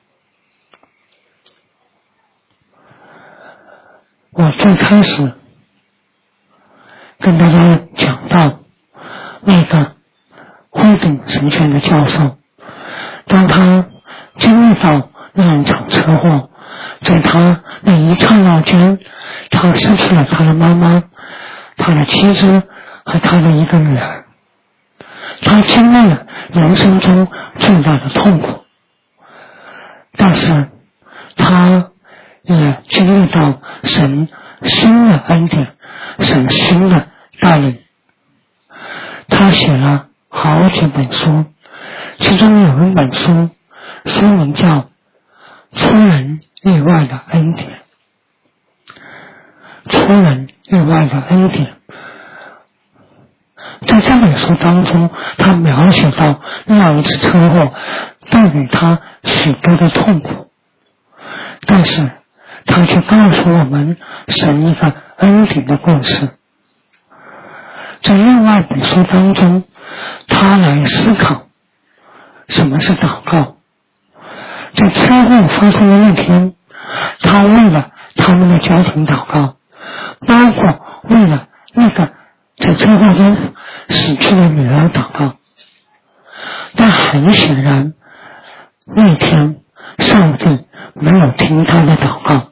我最开始跟大家讲到那个辉炳神学的教授，当他经历到那一场车祸，在他那一刹那间，他失去了他的妈妈，他的妻子和他的一个女儿，他经历了人生中最大的痛苦，但是他也经历到神新的恩典，神新的带领。他写了好几本书，其中有一本书书名叫《出人意外的恩典》。出人意外的恩典， 在这本书当中，他描写到那一次车祸带给他许多的痛苦，但是他却告诉我们神一个恩典的故事。在另外一本书当中，他来思考什么是祷告。在车祸发生的那天，他为了他们的家庭祷告，包括为了那个在车祸中死去的女儿祷告。但很显然，那天上帝没有听他的祷告。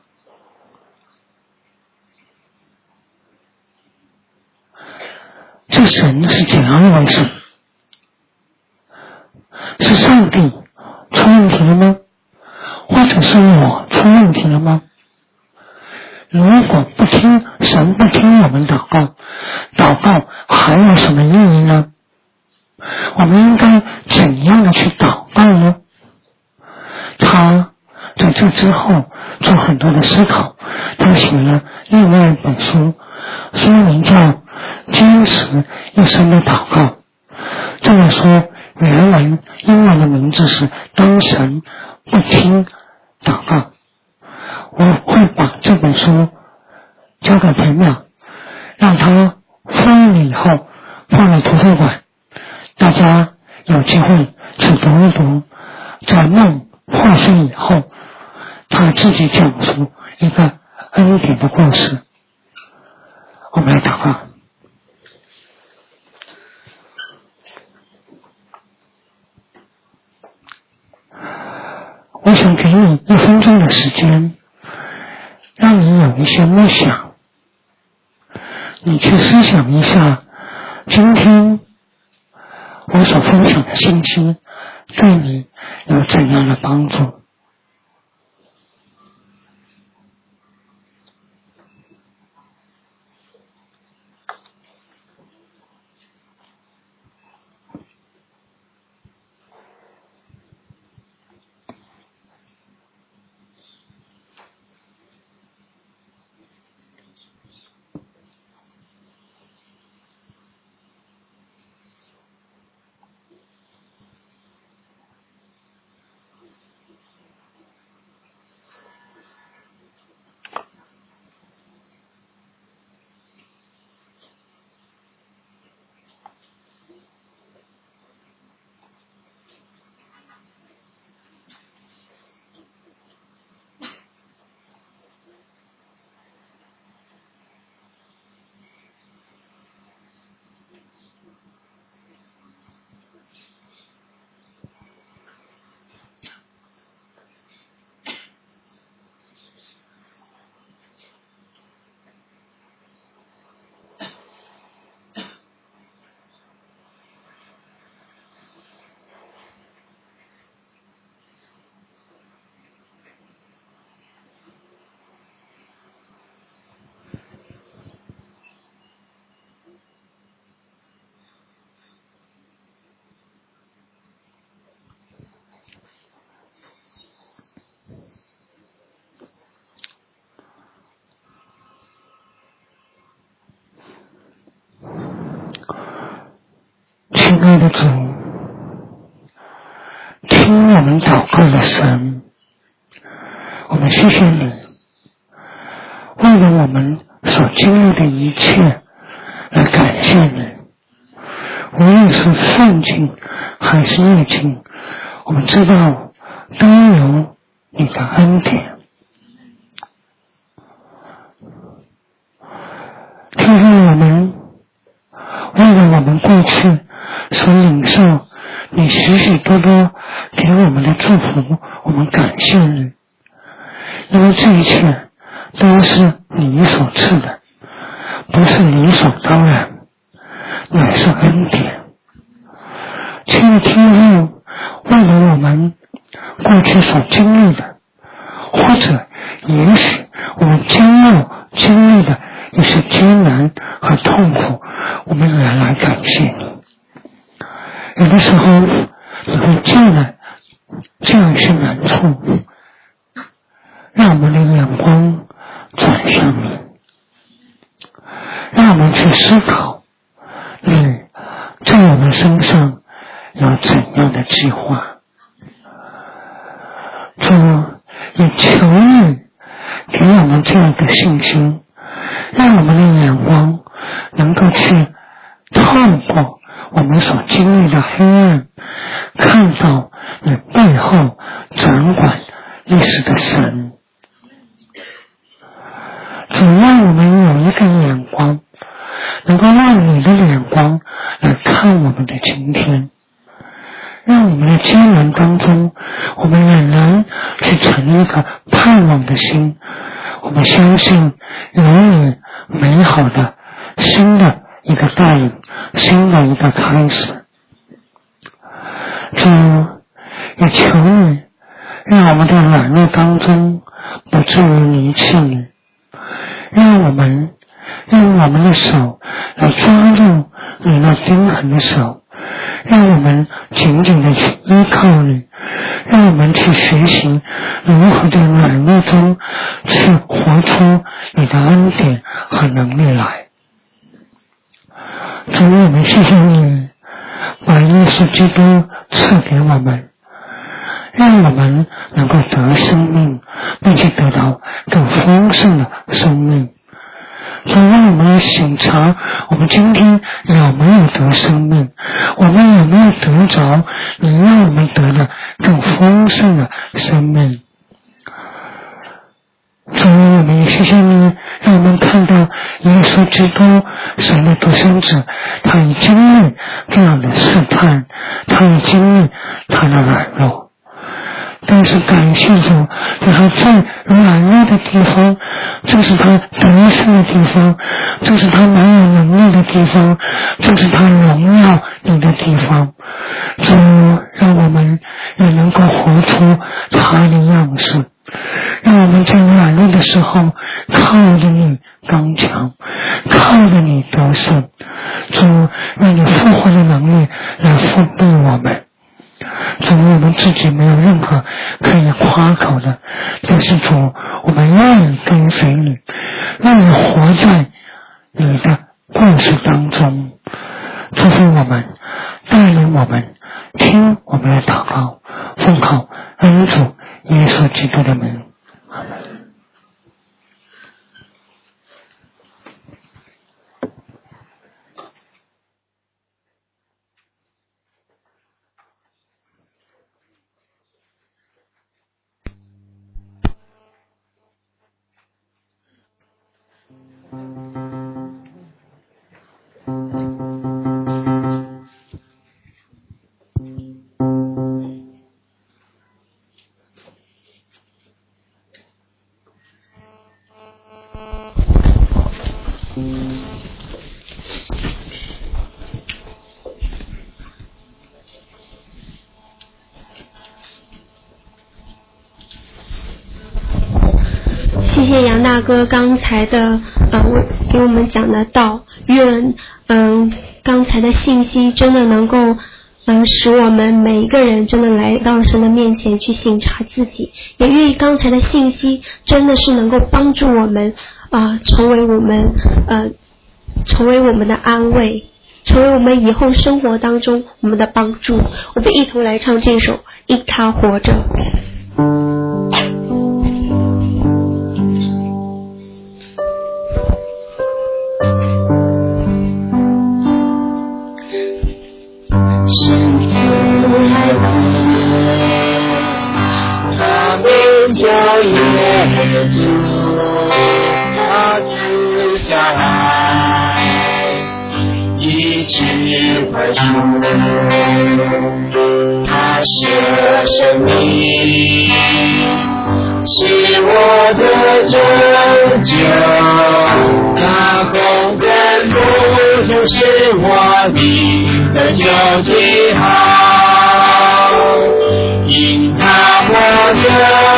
这神是怎样回事？是上帝出问题了吗？或者是我出问题了吗？如果神不听我们祷告，祷告还有什么意义呢？我们应该怎样的去祷告呢？他在这之后做很多的思考，他写了另外一本书，书名叫《坚持一生的祷告》。这本书原文英文的名字是《当神不听祷告》。我会把这本书交给朋友，让他翻译以后放在图书馆，大家有机会去读一读。在梦破碎以后，他自己讲述一个恩典的故事。我们来祷告。我想给你1分钟的时间，让你有一些默想，你去思想一下今天我所分享的信息对你有怎样的帮助。亲爱的主，听我们祷告的神，我们谢谢你，为了我们所经历的一切来感谢你。无论是顺境还是逆境，我们知道都有你的恩典。听听我们为了我们过去所领受你许许多多给我们的祝福，我们感谢你，因为这一切都是你所赐的，不是理所当然，乃是恩典。请听听为了我们过去所经历的，或者也许我们将要经历的一些艰难和痛苦，我们也来感谢你。有的时候你会进来这样一些难处，让我们的眼光转向你，让我们去思考你在我们身上有怎样的计划。主，也求你给我们这样的信心，让我们的眼光能够去透过我们所经历的黑暗，看到你背后掌管历史的神。主，让我们有一个眼光，能够让你的眼光来看我们的今天，让我们的艰难当中，我们仍然去存一个盼望的心。我们相信有你美好的新的一个带领，新的一个开始。主，也求你让我们在软弱当中不至于离弃你，让我们用我们的手来抓住你那钉痕的手，让我们紧紧地去依靠你，让我们去学习如何在软弱中去活出你的恩典和能力来。主，我们谢谢你把耶稣基督赐给我们，让我们能够得生命，并且得到更丰盛的生命。主，让我们省察我们今天有没有得生命，我们有没有得着你让我们得的更丰盛的生命。主，我们也谢谢你让我们看到耶稣基督神的独生子，他已经历这样的试探，他已经历他的软弱，但是感谢主，在他最软弱的地方，这是他得胜的地方，这是他蛮有能力的地方，这是他荣耀你的地方。主，让我们也能够活出他的样式，让我们在软弱的时候靠着你刚强，靠着你得胜。主，让你复活的能力来复庇我们。主，我们自己没有任何可以夸口的，但是主，我们愿意跟随你，愿意活在你的故事当中。祝福我们，带领我们，听我们的祷告，奉靠恩主耶稣基督的名。阿们。 谢谢杨大哥刚才的给我们讲的道，愿刚才的信息真的能够使我们每一个人真的来到神的面前去省察自己，也愿意刚才的信息真的是能够帮助我们成为我们的安慰，成为我们以后生活当中我们的帮助。我们一同来唱这首《因他活着》。 叫耶稣，他赐下爱，一直快速，他舍生命，是我的拯救，他红根路就是我的救记号，因他活着。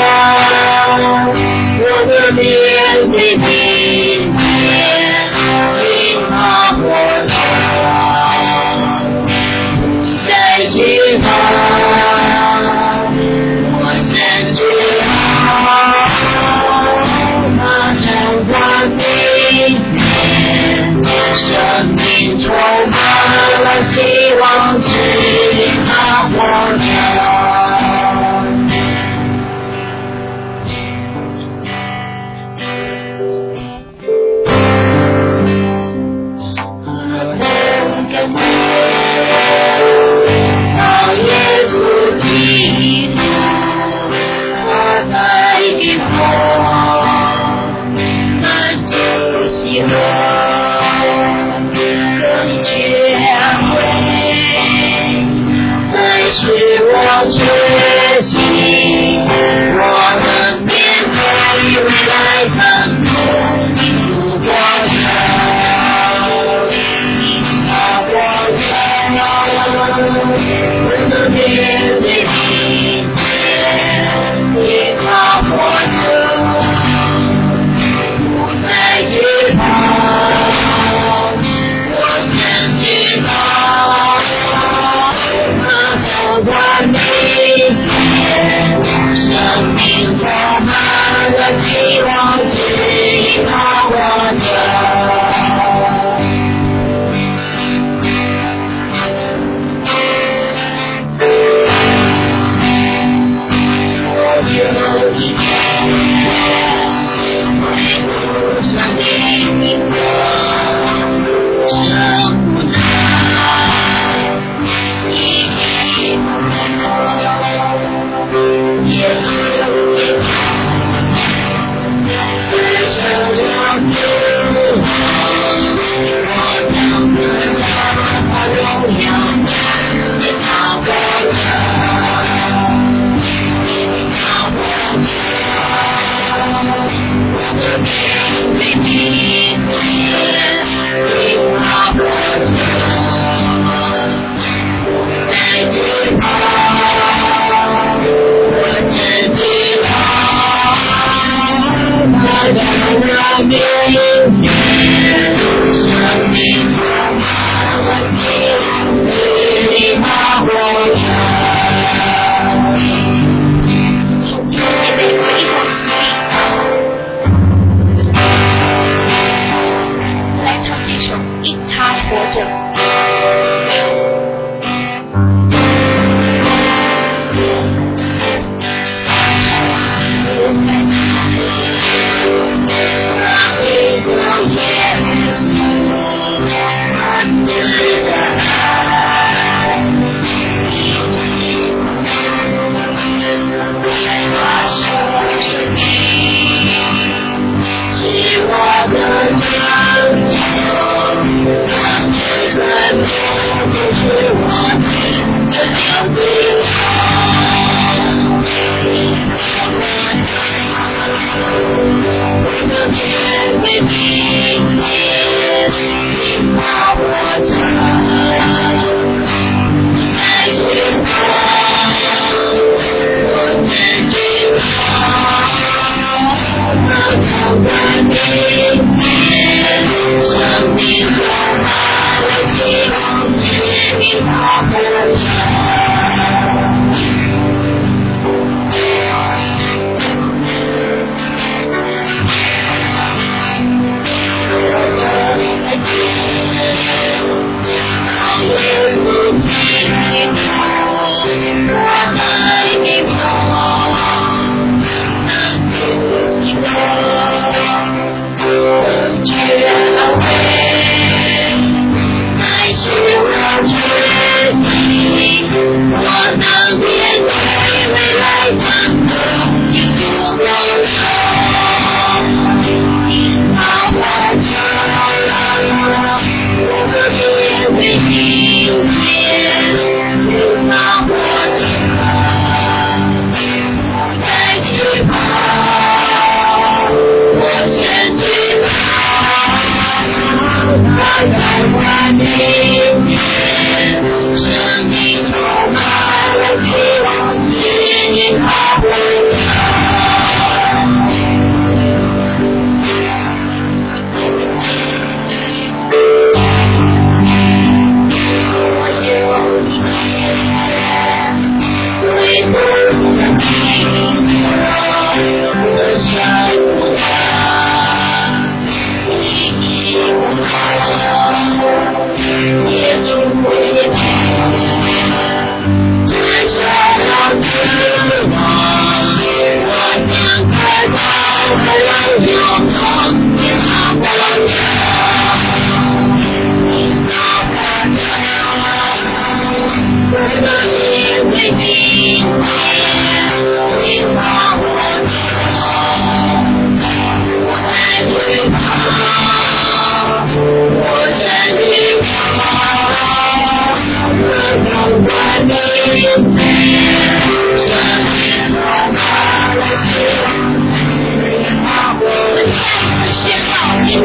面对明天，因他活着，在惧怕，我先知道，他掌管明天，生命充满了希望。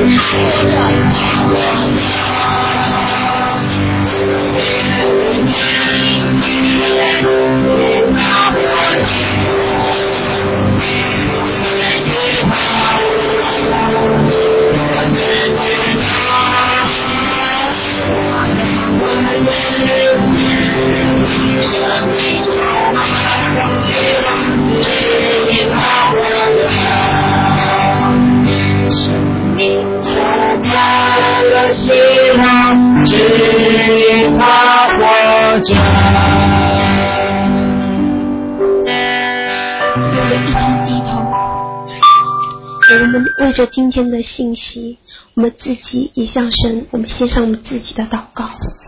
我们为着今天的信息，我们自己也向神，我们献上我们自己的祷告。